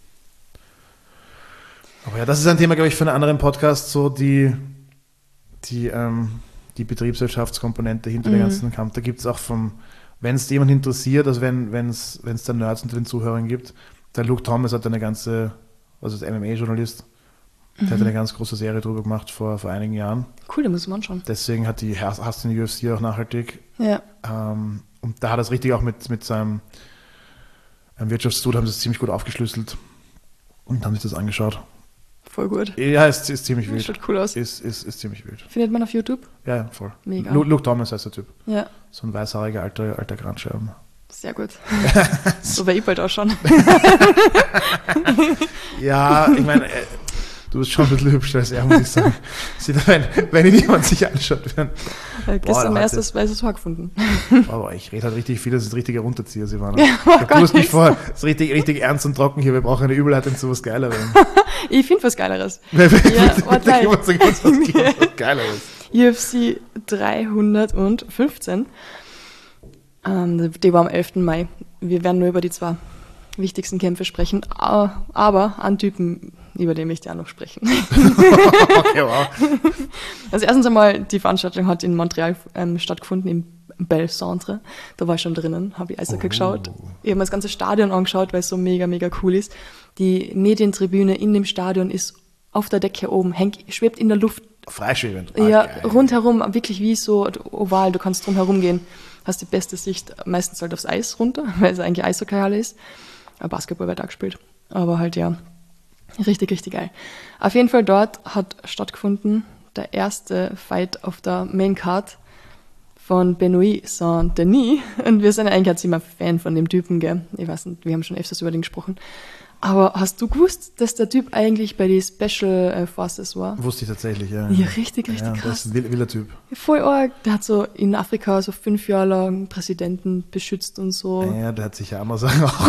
Aber ja, das ist ein Thema, glaube ich, für einen anderen Podcast, so die, die, ähm, die Betriebswirtschaftskomponente hinter Mhm. dem ganzen Kampf. Da gibt es auch vom, wenn es jemand interessiert, also wenn es da Nerds unter den Zuhörern gibt, der Luke Thomas hat eine ganze, also der M M A-Journalist, der hat eine ganz große Serie drüber gemacht vor, vor einigen Jahren. Cool, da muss man anschauen. Deswegen hat die Hass Hass in der U F C auch nachhaltig. Ja. Ähm, und da hat er es richtig auch mit, mit seinem ähm, Wirtschaftstool, haben sie es ziemlich gut aufgeschlüsselt und haben sich das angeschaut. Voll gut. Ja, ist, ist ziemlich wild. Schaut cool aus. Ist, ist, ist ziemlich wild. Findet man auf YouTube? Ja, ja, voll. Mega. Luke, Luke Thomas heißt der Typ. Ja, So ein weißhaariger alter, alter Grandschirm. sehr gut. So werde ich bald ausschauen. Ja, ich meine, äh, du bist schon ein bisschen hübscher als er, muss ich sagen. Sieht, wenn, wenn ihn jemand sich anschaut. Wenn, Äh, Gestern Boah, erst heute- das weißes Haar gefunden. aber ich rede halt richtig viel, das ist ein richtiger Runterzieher, Silvana. Ja, Ich war hab gar gewusst nicht nichts. vor, das ist richtig, richtig ernst und trocken hier, wir brauchen eine Überleitung zu was Geilerem. Ich finde was Geileres. Ja, warte. was, was, was Geileres. U F C dreihundertfünfzehn. Ähm, die war am elften Mai. Wir werden nur über die zwei wichtigsten Kämpfe sprechen, a- aber an Typen, über den möchte ich auch noch sprechen. Okay, wow. Also erstens einmal, die Veranstaltung hat in Montreal ähm, stattgefunden, im Bell Centre. Da war ich schon drinnen, habe ich Eishockey Oh. geschaut. Ich habe mir das ganze Stadion angeschaut, weil es so mega, mega cool ist. Die Medientribüne in dem Stadion ist auf der Decke oben, hängt, schwebt in der Luft. Freischwebend. Ah, Ja, geil. rundherum, wirklich wie so oval, du kannst drum herum gehen. Hast die beste Sicht, meistens halt aufs Eis runter, weil es eigentlich Eishockeyhalle ist. Aber Basketball wird auch gespielt. Aber halt ja, richtig, richtig geil. Auf jeden Fall dort hat stattgefunden der erste Fight auf der Main Card von Benoit Saint-Denis. Und wir sind ja eigentlich immer Fan von dem Typen, gell? Ich weiß nicht, wir haben schon öfters über den gesprochen. Aber hast du gewusst, dass der Typ eigentlich bei den Special äh, Forces war? Wusste ich tatsächlich, ja. Ja, richtig, richtig ja, Das krass. ist ein wild- wilder Typ. Voll arg. Der hat so in Afrika so fünf Jahre lang Präsidenten beschützt und so. Ja, der hat sicher andere Sachen auch.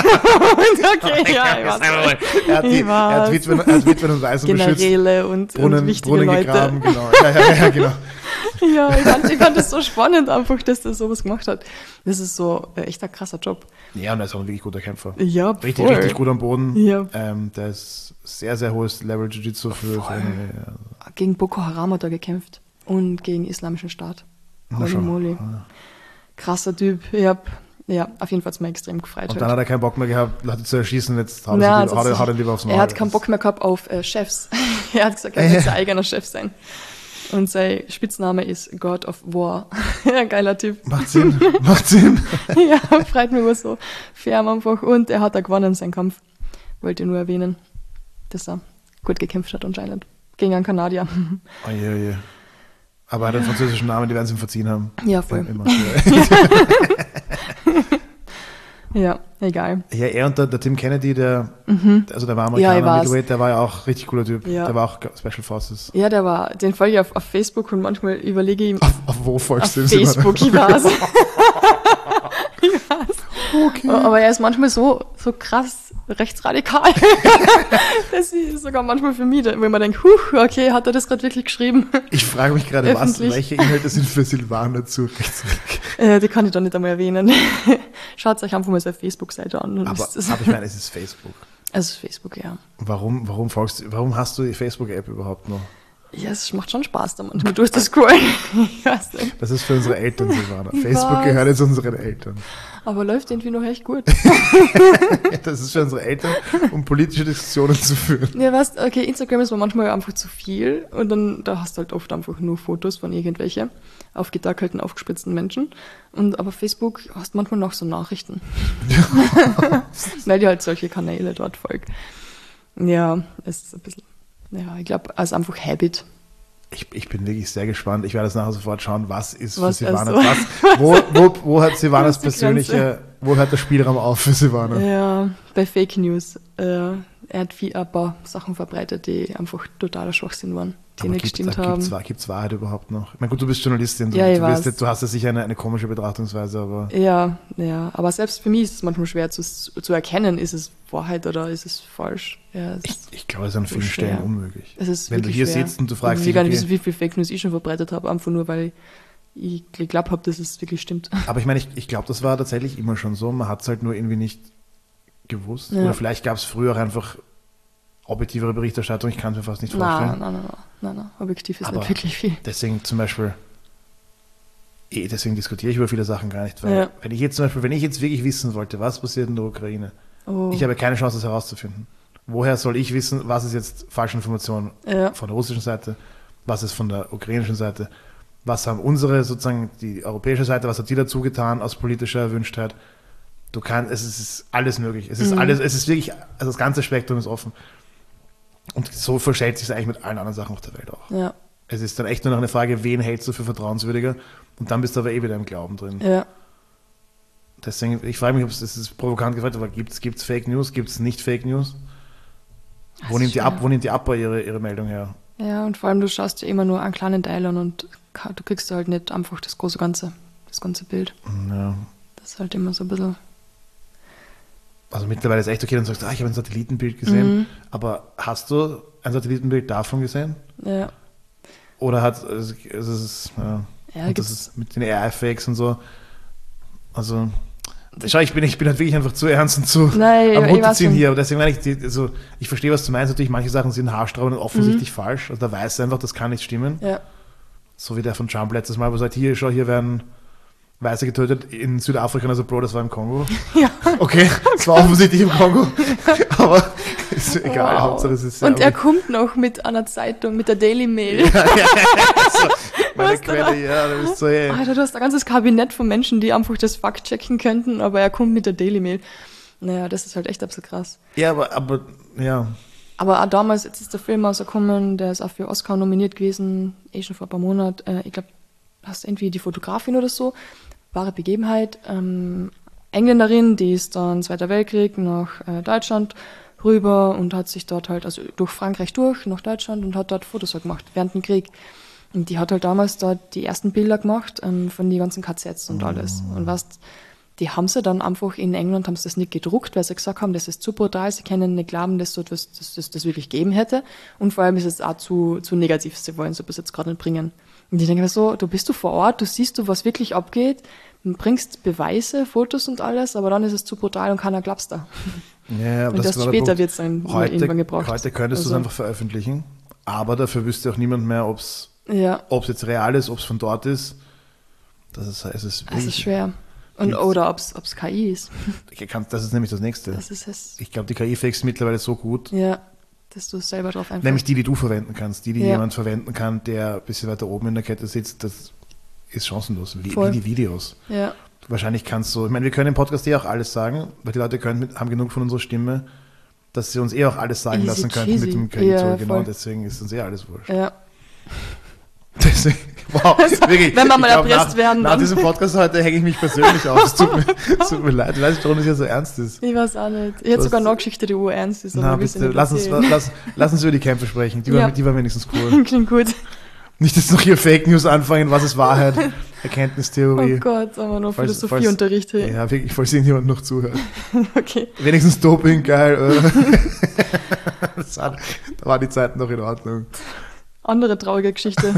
Okay, ja, ich weiß. Er hat, die, Ich er hat weiß. Witwen, er hat Witwen und Waisen beschützt. Generäle und, Brunnen, und wichtige Brunnen Leute. gegraben, genau. Ja, ja, ja, genau. Ja, ich fand, ich fand das so spannend einfach, dass der sowas gemacht hat. Das ist so äh, echt ein krasser Job. Ja, und er ist auch ein wirklich guter Kämpfer. Ja, Richtig, voll. richtig gut am Boden. Ja. Ähm, der ist sehr, sehr hohes Level Jiu-Jitsu für, für eine, ja. Gegen Boko Haram hat er gekämpft. Und gegen Islamischen Staat. Na Holy schon. moly. Krasser Typ. Ich hab, ja, auf jeden Fall hat es mir extrem gefreut. Und dann hat er keinen Bock mehr gehabt, Leute zu erschießen, jetzt haut Ja, er, also haut er, das- haut er lieber aufs Maul. Er hat keinen Bock mehr gehabt auf äh, Chefs. Er hat gesagt, er will sein eigener Chef sein. Und sein Spitzname ist God of War. Ja, geiler Typ. Macht Sinn, macht Sinn. Ja, freut mich aber so. Fair einfach. Und er hat da gewonnen, seinen Kampf. Wollte nur erwähnen, dass er gut gekämpft hat anscheinend. Gegen einen Kanadier. Oje, oje. Aber er hat einen französischen Namen, die werden es ihm verziehen haben. Ja, voll. Immer. Ja, egal. Ja, er und der, der Tim Kennedy, der, also der war Mhm. Ja, ich Amerikaner, weiß. Middleweight, der war ja auch richtig cooler Typ. Ja. Der war auch Special Forces. Ja, der war, den folge ich auf, auf Facebook und manchmal überlege ich ihm, Auf, auf wo folgst auf du ihm? Facebook, ich weiß. Ich weiß. Okay. Aber er ist manchmal so, so krass rechtsradikal. Das ist sogar manchmal für mich, wenn man denkt, huh, okay, hat er das gerade wirklich geschrieben? Ich frage mich gerade, was, Öffentlich. welche Inhalte sind für Silvana zu rechtsradikal? Äh, die kann ich doch nicht einmal erwähnen. Schaut euch einfach mal seine Facebook-Seite an. Und Aber, wisst es. aber ich meine, es ist Facebook. Also Facebook, ja. Warum, warum folgst du, warum hast du die Facebook-App überhaupt noch? Ja, es macht schon Spaß da manchmal durchzuscrollen. Ich weiß nicht. Das ist für unsere Eltern, Silvana. Ich Facebook weiß. gehört jetzt unseren Eltern. Aber läuft irgendwie noch echt gut. Das ist für unsere Eltern, um politische Diskussionen zu führen. Ja, weißt, okay, Instagram ist mir manchmal einfach zu viel und dann, da hast du halt oft einfach nur Fotos von irgendwelche aufgedackelten, aufgespitzten Menschen. Und aber Facebook hast manchmal noch so Nachrichten. Weil die halt solche Kanäle dort folgt. Ja, es ist ein bisschen, ja, ich glaube, also einfach Habit. Ich, ich bin wirklich sehr gespannt. Ich werde es nachher sofort schauen, was ist Was für Silvana. also- Was, wo, wo, wo hat Silvanas Wo ist die persönliche, wo hört der Spielraum auf für Silvana? Ja, bei Fake News. Äh, er hat viel, ein paar Sachen verbreitet, die einfach totaler Schwachsinn waren, die Aber nicht gibt's- gestimmt da haben. Gibt's, Wahr- gibt's Wahrheit überhaupt noch? Ich meine, gut, du bist Journalistin, du, Ja, ich du, wirst weiß. jetzt- du hast ja sicher eine, eine komische Betrachtungsweise, aber Ja, ja, aber selbst für mich ist es manchmal schwer zu, zu erkennen, ist es Wahrheit oder ist es falsch. Ja, es ich, ist, ich glaube, es ist an so vielen schwer. Stellen unmöglich. es ist Wenn du wirklich hier schwer. sitzt und du fragst ich dich, weiß gar nicht okay, wissen, wie viel Fake News ich schon verbreitet habe, einfach nur, weil ich geglaubt habe, dass es wirklich stimmt. aber ich meine, ich, ich glaube, das war tatsächlich immer schon so, man hat es halt nur irgendwie nicht gewusst. Ja. Oder vielleicht gab es früher auch einfach objektivere Berichterstattung, ich kann es mir fast nicht vorstellen. Nein, nein, nein, nein, nein, nein, objektiv ist Aber- nicht wirklich viel. Deswegen zum Beispiel, eh, deswegen diskutiere ich über viele Sachen gar nicht, weil Ja. wenn ich jetzt zum Beispiel, wenn ich jetzt wirklich wissen wollte, was passiert in der Ukraine, Oh, ich habe keine Chance, das herauszufinden. Woher soll ich wissen, was ist jetzt falsche Information ja, von der russischen Seite, was ist von der ukrainischen Seite, was haben unsere sozusagen die europäische Seite, was hat die dazu getan aus politischer Erwünschtheit. Du kannst, es ist alles möglich. Es ist Mhm. alles, es ist wirklich, also das ganze Spektrum ist offen. Und so verstellt sich es eigentlich mit allen anderen Sachen auf der Welt auch. ja, Es ist dann echt nur noch eine Frage, wen hältst du für vertrauenswürdiger? Und dann bist du aber eh wieder im Glauben drin. ja. Deswegen, ich frage mich, ob es, es ist provokant gefragt, aber gibt es Fake News, gibt es nicht Fake News? Das Wo ist nimmt, die schwer. ab, wo nimmt die Abba ihre, ihre Meldung her? Ja, und vor allem, du schaust ja immer nur einen kleinen Teil an und ka- du kriegst halt nicht einfach das große Ganze, das ganze Bild. Ja. Das ist halt immer so ein bisschen. Also mittlerweile ist echt okay, dann sagst du, ah, ich habe ein Satellitenbild gesehen. Mhm. Aber hast du ein Satellitenbild davon gesehen? Ja, Oder hat es, es ist, ja, ja und das gibt's, ist mit den A I-Fakes und so. Also, schau, ich bin, ich bin halt wirklich einfach zu ernst und zu nein, am ich, ich weiß Runterziehen schon. hier. Aber deswegen meine ich, die, also, ich verstehe, was du meinst. Natürlich, manche Sachen sind haarsträubend und offensichtlich Mhm. falsch. Also da weißt du einfach, das kann nicht stimmen. Ja, So wie der von Trump letztes Mal, wo er sagt, hier, schau, hier werden Weiße getötet in Südafrika. Also, Bro, das war im Kongo. ja. Okay, es war offensichtlich im Kongo. Aber ist egal, Wow. Hauptsache es ist sehr Und er kommt noch mit einer Zeitung, mit der Daily Mail. ja, ja, ja, so, meine Was du da- Quelle, ja, du bist so, ey. Alter, du hast ein ganzes Kabinett von Menschen, die einfach das Fakt checken könnten, aber er kommt mit der Daily Mail. Naja, das ist halt echt absolut krass. Ja, aber, aber, ja. Aber auch damals, jetzt ist der Film rausgekommen, der ist auch für Oscar nominiert gewesen, eh schon vor ein paar Monaten. Äh, ich glaube, hast irgendwie die Fotografin oder so, wahre Begebenheit. Ähm, Engländerin, die ist dann Zweiter Weltkrieg nach äh, Deutschland rüber und hat sich dort halt, also durch Frankreich durch, nach Deutschland und hat dort Fotos halt gemacht während dem Krieg. Und die hat halt damals dort die ersten Bilder gemacht ähm, von den ganzen K Zs und alles. Und weißt, die haben sie dann einfach in England, haben sie das nicht gedruckt, weil sie gesagt haben, das ist zu brutal, sie können nicht glauben, dass so etwas, dass das, das wirklich geben hätte. Und vor allem ist es auch zu, zu negativ, sie wollen so etwas jetzt gerade nicht bringen. Und ich denke mir so, du bist du vor Ort, du siehst du, was wirklich abgeht, bringst Beweise, Fotos und alles, aber dann ist es zu brutal und keiner glaubst da. Ja, aber Und das war der später Punkt. wird es dann mal Heute, irgendwann gebraucht. heute könntest du es Also, einfach veröffentlichen, aber dafür wüsste auch niemand mehr, ob es Ja, jetzt real ist, ob es von dort ist. Das ist, es ist es ist wirklich, schwer. Und, Gibt's- oder ob es K I ist. ich kann, das ist nämlich das Nächste. Das ist es. Ich glaube, die K I-Fakes sind mittlerweile so gut, Ja, dass du selber drauf einfach. nämlich die, die du verwenden kannst, die, die Ja. jemand verwenden kann, der ein bisschen weiter oben in der Kette sitzt, das ist chancenlos, wie, Voll. wie die Videos. Ja, Wahrscheinlich kannst du, ich meine, wir können im Podcast eh auch alles sagen, weil die Leute können mit, haben genug von unserer Stimme, dass sie uns eh auch alles sagen Easy lassen könnten cheesy. mit dem K I-Tool. Ja, Genau, voll. deswegen ist uns eh alles wurscht. ja. Deswegen, wow, wirklich. Wenn wir mal Ich glaub, erpresst nach, werden, Nach dann- diesem Podcast heute hänge ich mich persönlich auf. Es tut mir, es tut mir leid. Ich weiß nicht, warum das hier so ernst ist. Ich weiß auch nicht. Ich hätte Was- sogar noch eine Geschichte, die urernst ist. aber Na, ich will's bitte, nicht lass uns, erzählen. lass, lass uns über die Kämpfe sprechen. Die, Ja. waren, die waren wenigstens cool. Klingt gut. Nicht jetzt noch hier Fake News anfangen, was ist Wahrheit, Erkenntnistheorie. Oh Gott, aber noch Falls- Philosophieunterricht. Hey. Ja, wirklich, falls irgendjemand noch zuhört. Okay. Wenigstens Doping, geil, oder? Das war, da waren die Zeiten noch in Ordnung. Andere traurige Geschichte.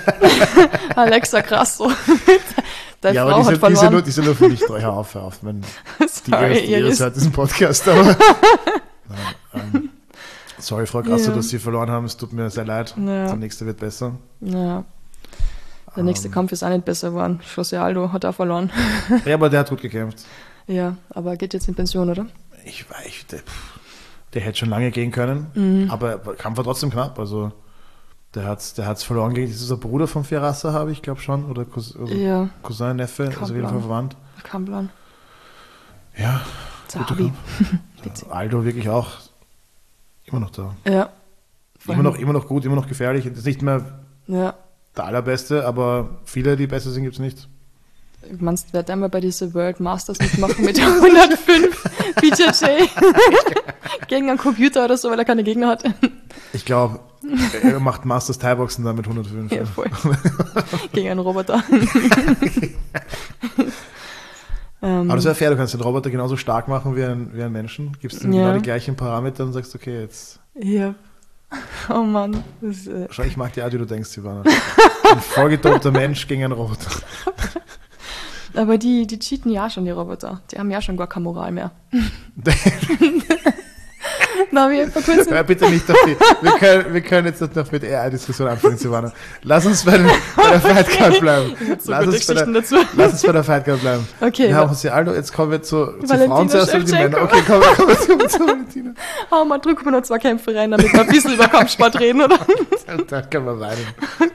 Alexa Grasso. Deine Ja, Frau aber die hat sind, die, sind verloren. nur, die sind nur für dich treu. Hör auf, hör auf. Wenn die Sorry, Iris, die Iris Iris. hört diesen Podcast, aber. Nein, ähm, sorry, Frau Grasso, Ja. dass Sie verloren haben. Es tut mir sehr leid. Ja. Der nächste wird besser. Ja. Der nächste Ähm. Kampf ist auch nicht besser geworden. José Aldo hat auch verloren. Ja, aber der hat gut gekämpft. Ja, aber er geht jetzt in Pension, oder? Ich weiß, der, pff, der hätte schon lange gehen können, Mhm. aber Kampf war trotzdem knapp. Also, der hat es der hat's verloren gegen. Ist das der Bruder von Fiarasa, habe ich glaube schon. Oder Cousin, also Ja, Cousin, Neffe, Kein also auf jeden Fall Plan. verwandt. kein Plan. Ja, guter Zahabi. Kampf. Witzig. Aldo wirklich auch immer noch da. Ja. Vor Immer allem- noch, immer noch gut, immer noch gefährlich. Ist nicht mehr Ja, der allerbeste, aber viele, die besser sind, gibt es nicht. Meinst du, wird einmal bei dieser World Masters mitmachen mit hundertfünf B J J gegen einen Computer oder so, weil er keine Gegner hat? Ich glaube, er macht Masters Thai-Boxen dann mit hundertfünf. Ja, voll. Gegen einen Roboter. ähm, Aber das wäre fair, du kannst den Roboter genauso stark machen wie einen, wie einen Menschen. Gibst ihm Ja. genau die gleichen Parameter und sagst, okay, jetzt Ja. Oh Mann. Das, äh, schau, ich mag die Art, wie du denkst, Silvana. Ein vollgetobter Mensch gegen einen Roboter. aber die, die cheaten ja schon, die Roboter. Die haben ja schon gar keine Moral mehr. Na, wir vor kurzem. Ja, bitte nicht auf die. Wir können, wir können jetzt nicht noch mit A I-Diskussion anfangen, Silvana. Lass uns bei, den, bei der Fight Card bleiben. So Lass gute uns, bei der, Geschichten dazu. lass uns bei der Fight Card bleiben. Okay. Wir haben uns ja Aldo, jetzt kommen wir zu, zu Valentina Frauen zuerst oder die Shevchenko. Männer. Okay, kommen wir, kommen wir zu, zu Valentina. Oh, mal drücken wir noch zwei Kämpfe rein, damit wir ein bisschen über Kampfsport reden, oder? Da können wir weinen.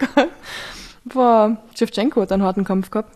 Boah, Shevchenko hat einen harten Kampf gehabt.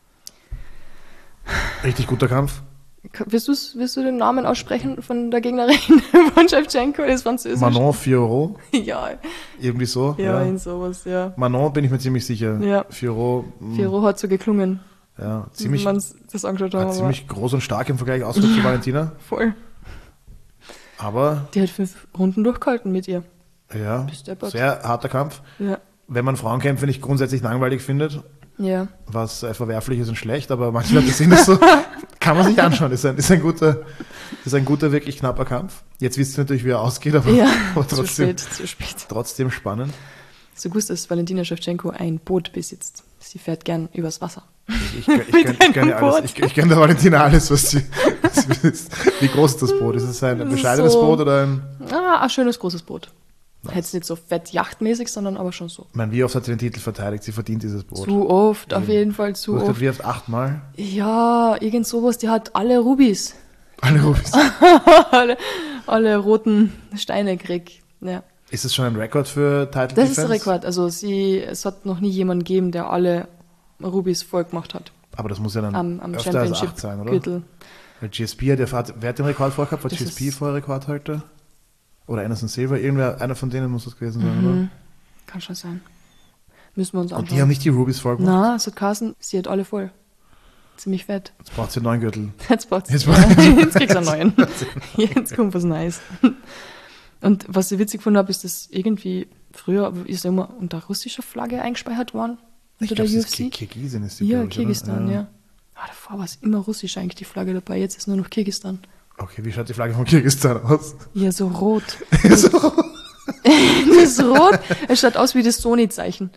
Richtig guter Kampf. Willst, du's, willst du den Namen aussprechen von der Gegnerin von Shevchenko? Das ist französisch. Manon Fiorot, Ja, irgendwie so. ja, Ja. in sowas, ja. Manon bin ich mir ziemlich sicher. Ja. Fiorot, mh, Firo hat so geklungen, ja, wie ziemlich, man das angeschaut hat. hat aber ziemlich groß und stark im Vergleich ausgeschaut zu Valentina. Voll. Aber Die hat fünf Runden durchgehalten mit ihr. ja, Bist deppert. sehr harter Kampf. Ja. Wenn man Frauenkämpfe nicht grundsätzlich langweilig findet, Ja. was äh, verwerflich ist und schlecht, aber manche Leute sehen das so, kann man sich anschauen. Ist ein, ist ein guter, ist ein guter, wirklich knapper Kampf. Jetzt wisst ihr natürlich, wie er ausgeht, aber, Ja, aber zu trotzdem, spät, zu spät. trotzdem spannend. So gewusst, dass Valentina Shevchenko ein Boot besitzt. Sie fährt gern übers Wasser. Ich, ich, ich, Mit gönn- ich, gönne einem alles. Boot. Ich, ich gönne der Valentina alles, was sie, was sie besitzt. Wie groß ist das Boot? Ist es ein Das ist bescheidenes so- Boot oder ein... Ah, ein schönes großes Boot. Jetzt nicht so fett yachtmäßig, sondern aber schon so. Ich meine, wie oft hat sie den Titel verteidigt? Sie verdient dieses Boot. Zu oft, auf jeden Fall zu Durchgeführt oft. wie oft? Achtmal? Ja, irgend sowas, die hat alle Rubis. Alle Rubis. alle, alle roten Steine gekriegt. Ja. Ist es schon ein Rekord für Title Das Defense? ist der Rekord. Also sie, es hat noch nie jemanden gegeben, der alle Rubis voll gemacht hat. Aber das muss ja dann Am, am öfter als acht sein, oder? Championship-Gürtel. Weil G S P hat, der, hat, wer hat den Rekord vorher gehabt? War Das G S P ist- vorher Rekordhalter? Oder Anderson Silva? Irgendwer, einer von denen muss das gewesen sein, oder? Mhm. Kann schon sein. Müssen wir uns anschauen. Und die haben nicht die Rubies voll gemacht? Na, es hat Carsten, sie hat alle voll. Ziemlich fett. Jetzt braucht sie einen neuen Gürtel. Jetzt braucht sie. Jetzt Ja, braucht- jetzt kriegst du einen neuen. Jetzt kommt was Neues. Und was ich witzig gefunden habe, ist, dass irgendwie früher ist er immer unter russischer Flagge eingespeichert worden. Ich Unter glaube, der das ist U Ki- F C. Kirgisien ist die, Ja, glaub ich, oder? Kirgisistan, ja. Ah, davor war es immer russisch eigentlich die Flagge dabei, jetzt ist nur noch Kirgisistan. Okay, wie schaut die Flagge von Kirgisistan aus? Ja, so rot. so. Das ist rot, es schaut aus wie das Sony-Zeichen.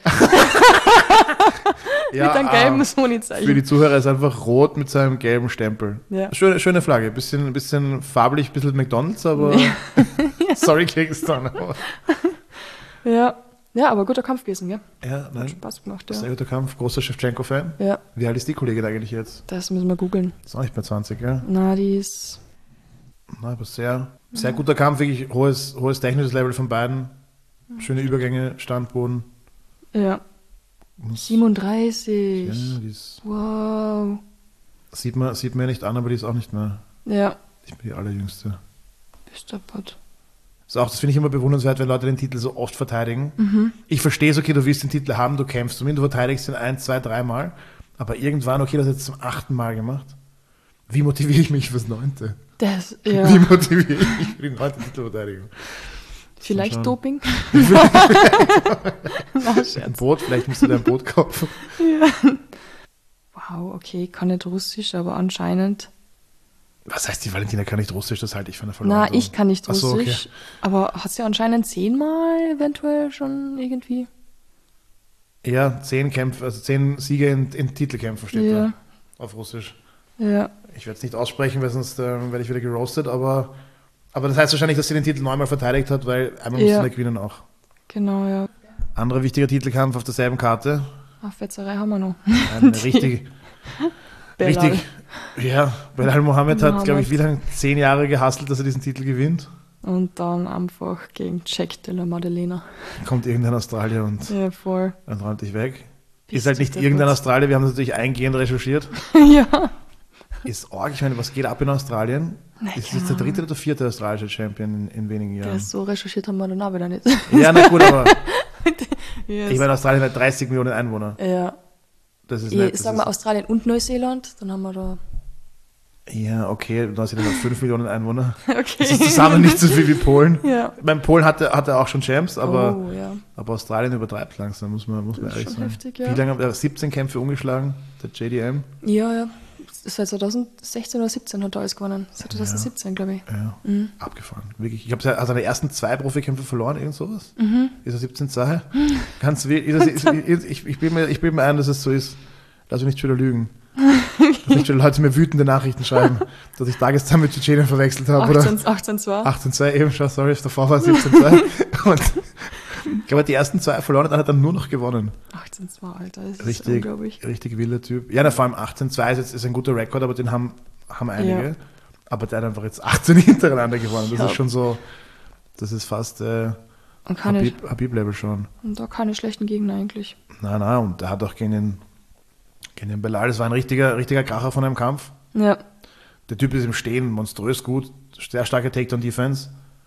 Ja, Mit einem gelben ah, für Sony-Zeichen. die Zuhörer ist einfach rot mit seinem gelben Stempel. Ja. Schöne, schöne Flagge. Bisschen, bisschen farblich, bisschen McDonalds, aber sorry, Kirgisistan. aber- Ja. Ja, aber guter Kampf gewesen, gell? Ja, Hat nein. Spaß gemacht, Sehr ja. guter Kampf, großer Shevchenko-Fan. Ja, Wie alt ist die Kollegin eigentlich jetzt? das müssen wir googeln. Ist auch nicht mehr zwanzig, gell? Na, die ist. Na, aber sehr, sehr guter Kampf, wirklich hohes, hohes technisches Level von beiden. Schöne Übergänge, Standboden. Ja. Muss- siebenunddreißig. Ja, die ist, Wow. sieht, man, sieht mir nicht an, aber die ist auch nicht mehr, Ja. nicht mehr die allerjüngste. Bist deppert. Das, ist auch, das finde ich immer bewundernswert, wenn Leute den Titel so oft verteidigen. Mhm. Ich verstehe es, okay, du willst den Titel haben, du kämpfst um ihn, du verteidigst ihn ein, zwei, dreimal. Aber irgendwann, okay, das hat jetzt zum achten Mal gemacht. Wie motiviere ich mich fürs neunte? Das, Wie ja. motiviere ich mich für die neunte Titelverteidigung? Vielleicht schon. Doping? Na, Ein Scherz. Boot, vielleicht musst du dir ein Boot kaufen. Wow, okay, kann nicht Russisch, aber anscheinend. Was heißt, die Valentina kann nicht Russisch, das halte ich für eine Verleumdung. Na, ich kann nicht Ach so, Russisch. Aber hat sie anscheinend zehnmal eventuell schon irgendwie? Ja, zehn Kämpfe, also zehn Siege in, in Titelkämpfen steht Ja. da. Auf Russisch. Ja. Ich werde es nicht aussprechen, weil sonst äh, werde ich wieder geroastet, aber, aber das heißt wahrscheinlich, dass sie den Titel neunmal verteidigt hat, weil einmal Ja. musste sie gewinnen auch. Genau, ja. Anderer wichtiger Titelkampf auf derselben Karte. Ach, Fetzerei haben wir noch. Ein richtig, Belal. richtig, ja, Belal Mohammed hat, glaube ich, Mohammed. wie lange? Zehn Jahre gehustelt, dass er diesen Titel gewinnt. Und dann einfach gegen Jack de la Maddalena. Kommt irgendein Australier und, Ja, voll. und räumt dich weg. Bist Ist halt du nicht deppert. irgendein Australier, wir haben das natürlich eingehend recherchiert. Ja. Ist arg, ich meine, was geht ab in Australien? Na, Ist keine das der dritte Ahnung. oder der vierte australische Champion in, in wenigen Der Jahren? ist so recherchiert haben wir dann auch wieder nicht. Ja, na gut, aber Yes. ich meine, Australien hat dreißig Millionen Einwohner. Ja. Das ist Ich nett. sag das mal ist, Australien und Neuseeland, dann haben wir da. ja, okay, Neuseeland hat fünf Millionen Einwohner. Okay. Das ist zusammen nicht so viel wie Polen. Ja. Beim Polen hatte, hatte auch schon Champs, aber, Oh, ja. aber Australien übertreibt langsam, muss man, muss man Das ist ehrlich schon sagen. heftig, ja. Wie lange hat er? siebzehn Kämpfe umgeschlagen, der J D M? Ja, ja. Seit zweitausendsechzehn oder siebzehn hat er alles gewonnen. Seit zweitausendsiebzehn, glaube ich. Ja, Mhm. abgefahren. Wirklich. Ich habe also seine ersten zwei Profikämpfe verloren, irgend sowas. Mhm. Ist er siebzehn zwei? Ganz wild. Ist er- ist- ist- Ich, ich bilde mir, ich bild mir ein, dass es so ist. Lass mich nicht schon wieder lügen. Dass nicht schon Leute mir wütende Nachrichten schreiben, dass ich Dagestan mit Tschetschenien verwechselt habe. Oder achtzehn zwei. achtzehn zwei eben schon, sorry, davor war es siebzehn zwei. Und ich glaube, die ersten zwei verloren und dann hat er nur noch gewonnen. achtzehn zwei, Alter. Das ist Richtig, unglaublich. richtig wilder Typ. Ja, na, vor allem achtzehn zwei ist, jetzt- ist ein guter Rekord, aber den haben, haben einige. Ja. Aber der hat einfach jetzt achtzehn hintereinander gewonnen. Das Ja. ist schon so, das ist fast äh, Und keine, Habib- Habib-Level schon. und da keine schlechten Gegner eigentlich. Nein, nein, und der hat auch gegen den, gegen den Belal, das war ein richtiger, richtiger Kracher von einem Kampf. Ja. Der Typ ist im Stehen monströs gut, sehr starke Takedown-Defense.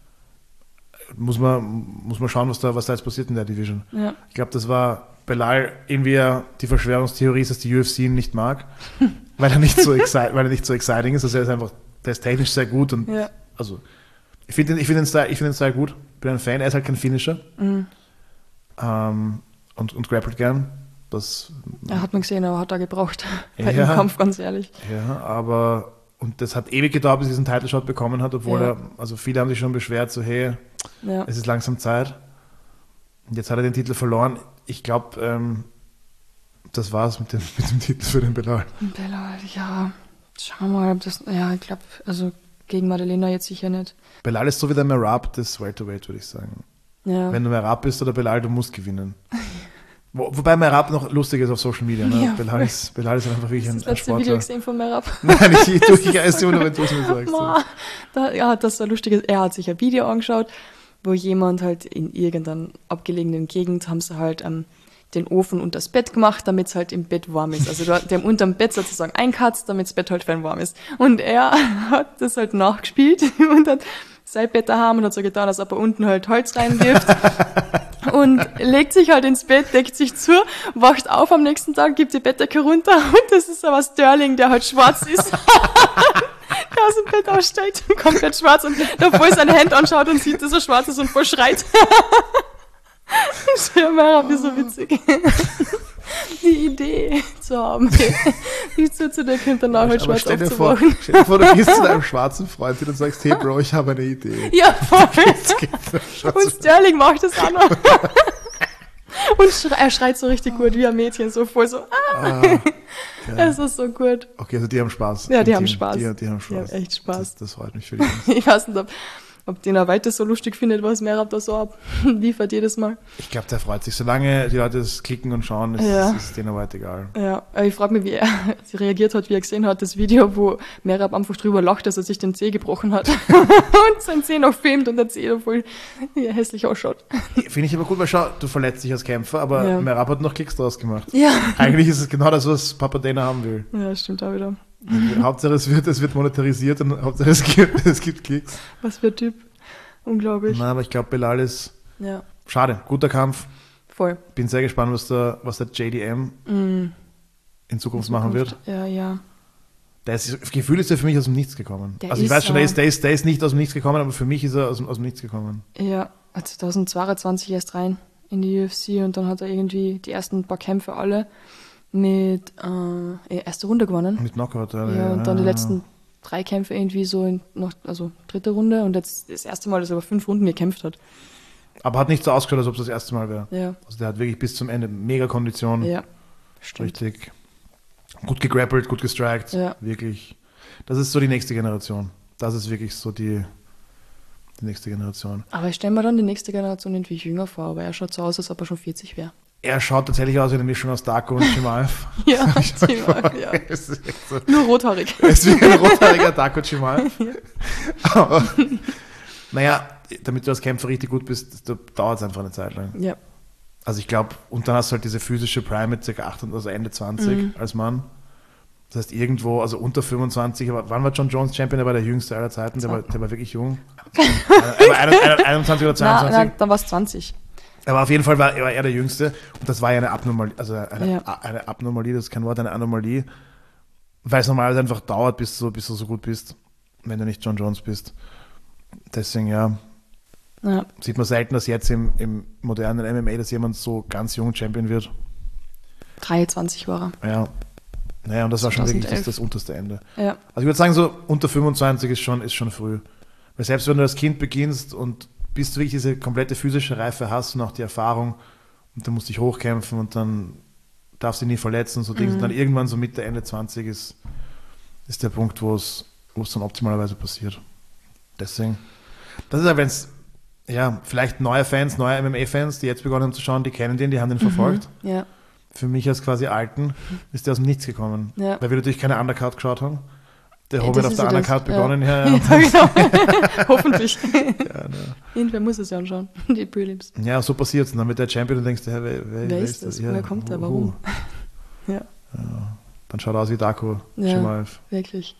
Muss man, muss man schauen, was da, was da jetzt passiert in der Division. Ja. Ich glaube, das war Belal irgendwie die Verschwörungstheorie ist, dass die U F C ihn nicht mag, weil er nicht so exci- weil er nicht so exciting ist. Also er ist einfach, der ist technisch sehr gut und Ja. also ich finde den, ich finde den Style, ich finde den Style gut. Bin ein Fan. Er ist halt kein Finisher Mhm. ähm, und und grappelt gern. Das Er hat man gesehen, aber hat er gebraucht. Bei Ja. dem Kampf, ganz ehrlich. ja, aber und das hat ewig gedauert, bis er diesen Title Shot bekommen hat, obwohl Ja. er, also viele haben sich schon beschwert, so hey, Ja. es ist langsam Zeit. Und jetzt hat er den Titel verloren. Ich glaube, ähm, das war's mit dem, mit dem Titel für den Belal. Bella, ja. Schauen wir mal, ob das. Ja, ich glaube, also gegen Madalena jetzt sicher nicht. Belal ist so wie der Merab des Welterweight, würde ich sagen. Ja. Wenn du Merab bist oder Belal, du musst gewinnen. Wo, wobei Merab noch lustig ist auf Social Media. Ne? Ja, Belal, ist, Belal ist einfach wirklich ein, das ein letzte Video Sportler. gesehen von Merab. Nein, ich, ich tue dich erst nur, wenn du es mir sagst. Ma, da, ja, das war lustig. Er hat sich ein Video angeschaut, wo jemand halt in irgendeiner abgelegenen Gegend haben sie halt ähm, den Ofen unter das Bett gemacht, damit es halt im Bett warm ist. Also da- die haben unterm Bett sozusagen einkatzt, damit das Bett halt fein warm ist. Und er hat das halt nachgespielt und hat sein Bett daheim und hat so getan, als ob er unten halt Holz reinwirft. Und legt sich halt ins Bett, deckt sich zu, wacht auf am nächsten Tag, gibt die Bettdecke runter und das ist aber Sterling, der halt schwarz ist. Der aus dem Bett aussteigt, komplett schwarz und davor seine Hand anschaut und sieht, dass er schwarz ist und voll schreit. Schirmer, wie so witzig. Die Idee zu haben, wie zu zu der kommt danach halt Aber schwarz stell dir, vor, aufzuwachen. stell dir vor, du gehst zu deinem schwarzen Freund hin und sagst, hey Bro, ich habe eine Idee. Ja, voll. Und Sterling macht das auch noch. Und schrei, er schreit so richtig gut wie ein Mädchen, so voll so, ah, Ah, es ist so gut. okay, also die haben Spaß. Ja, die Im haben Team. Spaß. Die, die haben Spaß. Die haben echt Spaß. Das, das freut mich für die Jungs. Ich weiß nicht, ob, ob den er weiter so lustig findet, was Merab da so abliefert jedes Mal. Ich glaube, der freut sich. Solange die Leute das klicken und schauen, ist, Ja. ist es denen aber halt egal. Ja, aber ich frage mich, wie er reagiert hat, wie er gesehen hat, das Video, wo Merab einfach drüber lacht, dass er sich den Zeh gebrochen hat und sein Zeh noch filmt und der Zeh da voll wie er hässlich ausschaut. Finde ich aber gut, weil schau, du verletzt dich als Kämpfer, aber Ja. Merab hat noch Klicks draus gemacht. Ja. Eigentlich ist es genau das, was Papa Dana haben will. Ja, stimmt auch wieder. Hauptsache es wird, es wird monetarisiert und Hauptsache es gibt, es gibt Klicks. Was für ein Typ. Unglaublich. Nein, aber ich glaube, Belal ist Ja, schade. Guter Kampf. voll. Bin sehr gespannt, was der, was der J D M Mm, in Zukunft machen wird. Ja, ja. Der ist, Gefühl ist er für mich aus dem Nichts gekommen. Der also ich ist weiß schon, der er. ist, der, ist, der ist nicht aus dem Nichts gekommen, aber für mich ist er aus, dem- aus dem Nichts gekommen. Ja, zweitausendzweiundzwanzig erst rein in die U F C und dann hat er irgendwie die ersten paar Kämpfe alle mit äh, erste Runde gewonnen. Mit Knockout. Ja, und dann die letzten drei Kämpfe irgendwie so in noch, also dritte Runde und jetzt das erste Mal, dass er über fünf Runden gekämpft hat. Aber hat nicht so ausgeschaut, als ob es das erste Mal wäre. Ja, Also der hat wirklich bis zum Ende mega Kondition. ja, stimmt. Richtig gut gegrappelt, gut gestrikt. Ja. Wirklich. Das ist so die nächste Generation. Das ist wirklich so die, die nächste Generation. Aber ich stelle mir dann die nächste Generation irgendwie jünger vor, aber er schaut so aus, als ob er schon vierzig wäre. Er schaut tatsächlich aus wie eine Mischung aus Darko und Chimaev. Ja, Ich sag Chimaev, mal, ja. Es ist echt so. Nur rothaarig. Er ist wie ein rothaariger Darko Chimaev. Aber, naja, damit du als Kämpfer richtig gut bist, dauert es einfach eine Zeit lang. Ja, Also ich glaube, und dann hast du halt diese physische Prime mit ca. achtundzwanzig, also Ende zwanzig Mhm. als Mann. Das heißt irgendwo, also unter fünfundzwanzig, aber wann war John Jones Champion? Der war der jüngste aller Zeiten, der war, der war wirklich jung. Er war einundzwanzig oder na, zweiundzwanzig. na, dann war es zwanzig. Aber auf jeden Fall war, war er der Jüngste und das war ja eine Abnormalie, also eine, Ja. eine Abnormalie, das ist kein Wort, eine Anomalie, weil es normalerweise einfach dauert, bis du, bis du so gut bist, wenn du nicht John Jones bist. Deswegen, ja, Ja. sieht man selten, dass jetzt im, im modernen M M A, dass jemand so ganz jung Champion wird. dreiundzwanzig war er. Ja, naja, und das war schon wirklich das, zweitausendelf. das unterste Ende. Ja. Also ich würde sagen, so unter fünfundzwanzig ist schon, ist schon früh. Weil selbst wenn du als Kind beginnst und bis du wirklich diese komplette physische Reife hast und auch die Erfahrung und dann musst du dich hochkämpfen und dann darfst du dich nie verletzen und so Dinge. Und dann irgendwann so Mitte, Ende zwanzig ist, ist der Punkt, wo es, wo es dann optimalerweise passiert. Deswegen, das ist ja, wenn es, ja, vielleicht neue Fans, neue M M A-Fans, die jetzt begonnen haben zu schauen, die kennen den, die haben den verfolgt. Ja. Für mich als quasi Alten ist der aus dem Nichts gekommen. Ja. Weil wir natürlich keine Undercard geschaut haben. Der Ja, Hobbit das auf ist der ja das. Undercard Ja. begonnen. Ja, ja. Ja, genau. Hoffentlich. Ja, ne. Irgendwer muss es ja anschauen, die Prelims. Ja, so passiert es. Dann wird der Champion und denkst du, hä, wer, wer, Wer ist das? Ja, Woher kommt der? uh, Warum? uh. Ja, Ja. Dann schaut er aus wie Darko Ja. Shimaev. wirklich.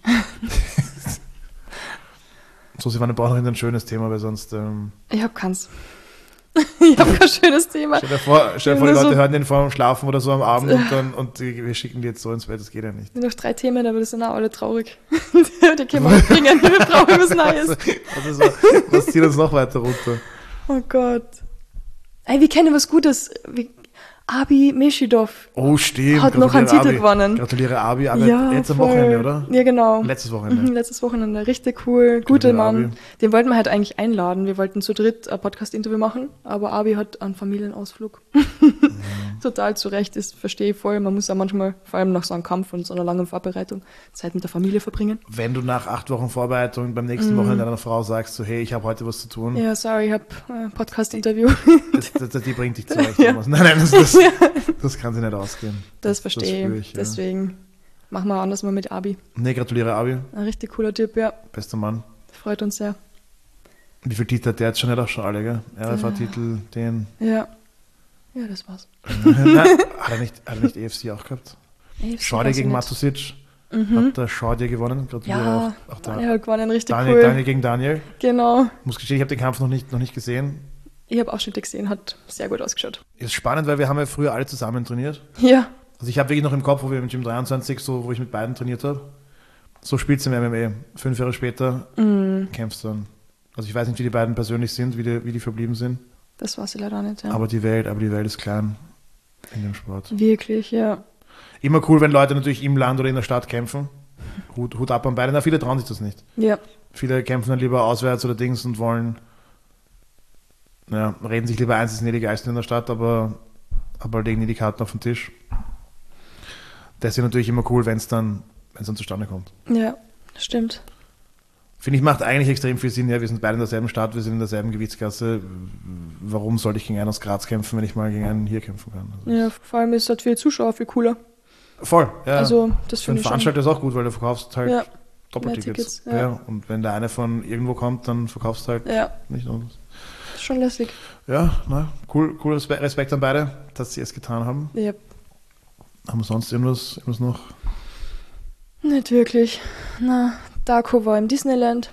So, sie waren brauchen noch ein schönes Thema, weil sonst. Ähm, Ich hab keins. Ich hab kein schönes Thema. stell dir vor, stell dir vor die Nur so- Leute hören den vor dem Schlafen oder so am Abend und, dann, und die, wir schicken die jetzt so ins Bett. Das geht ja nicht. Nur noch drei Themen, aber das sind auch alle traurig. Die können wir auch bringen, wir brauchen was Neues. Was, ist so, was zieht uns noch weiter runter? Oh Gott. Ey, wir kennen was Gutes. Wie, Abi Meshidov Oh, stimmt. hat noch einen Gratuliere Titel Abi. gewonnen. Gratuliere Abi, aber Ja, jetzt am voll. Wochenende, oder? Ja, genau. Letztes Mhm, Wochenende. letztes Wochenende. Richtig cool. Guter Gratuliere, Mann. Abi. Den wollten wir halt eigentlich einladen. Wir wollten zu dritt ein Podcast-Interview machen, aber Abi hat einen Familienausflug. Total zu Recht, das verstehe ich voll. Man muss ja manchmal, vor allem nach so einem Kampf und so einer langen Vorbereitung, Zeit mit der Familie verbringen. Wenn du nach acht Wochen Vorbereitung beim nächsten Wochenende deiner Frau sagst, so, hey, ich habe heute was zu tun, Mhm. Ja, sorry, ich habe ein Podcast-Interview. das, das, das, die bringt dich zurecht. Ja. Nein, nein, das, das, das kann sie nicht ausgehen. Das verstehe spür ich. ich, ja. Deswegen machen wir anders mal mit Abi. Nee, gratuliere Abi, Ein richtig cooler Typ, ja. bester Mann. Freut uns sehr. Wie viele Titel hat der jetzt schon? Nicht auch schon alle, gell? R F A-Titel, den. Ja. Ja, das war's. Nein, hat er nicht, hat er nicht E F C auch gehabt? Ey, Schaudia weiß ich gegen nicht. Matusic. Hat der Schaudia gewonnen. Gratuliere Ja, auch, auch da. Daniel hat gewonnen, richtig Daniel, cool. Daniel gegen Daniel. Genau. Muss gestehen, ich habe den Kampf noch nicht, noch nicht gesehen. Ich habe Ausschnitte gesehen, hat sehr gut ausgeschaut. Ist spannend, weil wir haben ja früher alle zusammen trainiert. Ja, Also ich habe wirklich noch im Kopf, wo wir mit Gym dreiundzwanzig, so, wo ich mit beiden trainiert habe. So spielt es im M M A. Fünf Jahre später Mhm. kämpfst du dann. Also ich weiß nicht, wie die beiden persönlich sind, wie die, wie die verblieben sind. das war sie leider nicht, ja. Aber die Welt, aber die Welt ist klein in dem Sport. Wirklich, ja. Immer cool, wenn Leute natürlich im Land oder in der Stadt kämpfen. Hut, Hut ab an beide. Na, viele trauen sich das nicht. Ja, Viele kämpfen dann lieber auswärts oder Dings und wollen, ja, reden sich lieber eins, es sind nie die Geisten in der Stadt, aber, aber legen nie die Karten auf den Tisch. Das ist natürlich immer cool, wenn es dann, wenn es dann zustande kommt. ja, stimmt. Finde ich, macht eigentlich extrem viel Sinn. Ja, wir sind beide in derselben Stadt, wir sind in derselben Gewichtsklasse. Warum sollte ich gegen einen aus Graz kämpfen, wenn ich mal gegen einen hier kämpfen kann? Also Ja, vor allem ist das für die Zuschauer viel cooler. voll, ja. Also, das Für einen finde ich schon. Veranstalter ist auch gut, weil du verkaufst halt Ja, Doppeltickets. mehr Tickets, ja. Ja. Und wenn der eine von irgendwo kommt, dann verkaufst du halt Ja, nicht anders. ist schon lässig. Ja, na, cool, cool, Respe- Respekt an beide, dass sie es getan haben. Ja, Haben wir sonst irgendwas, irgendwas noch? nicht wirklich. Na, Darko war im Disneyland.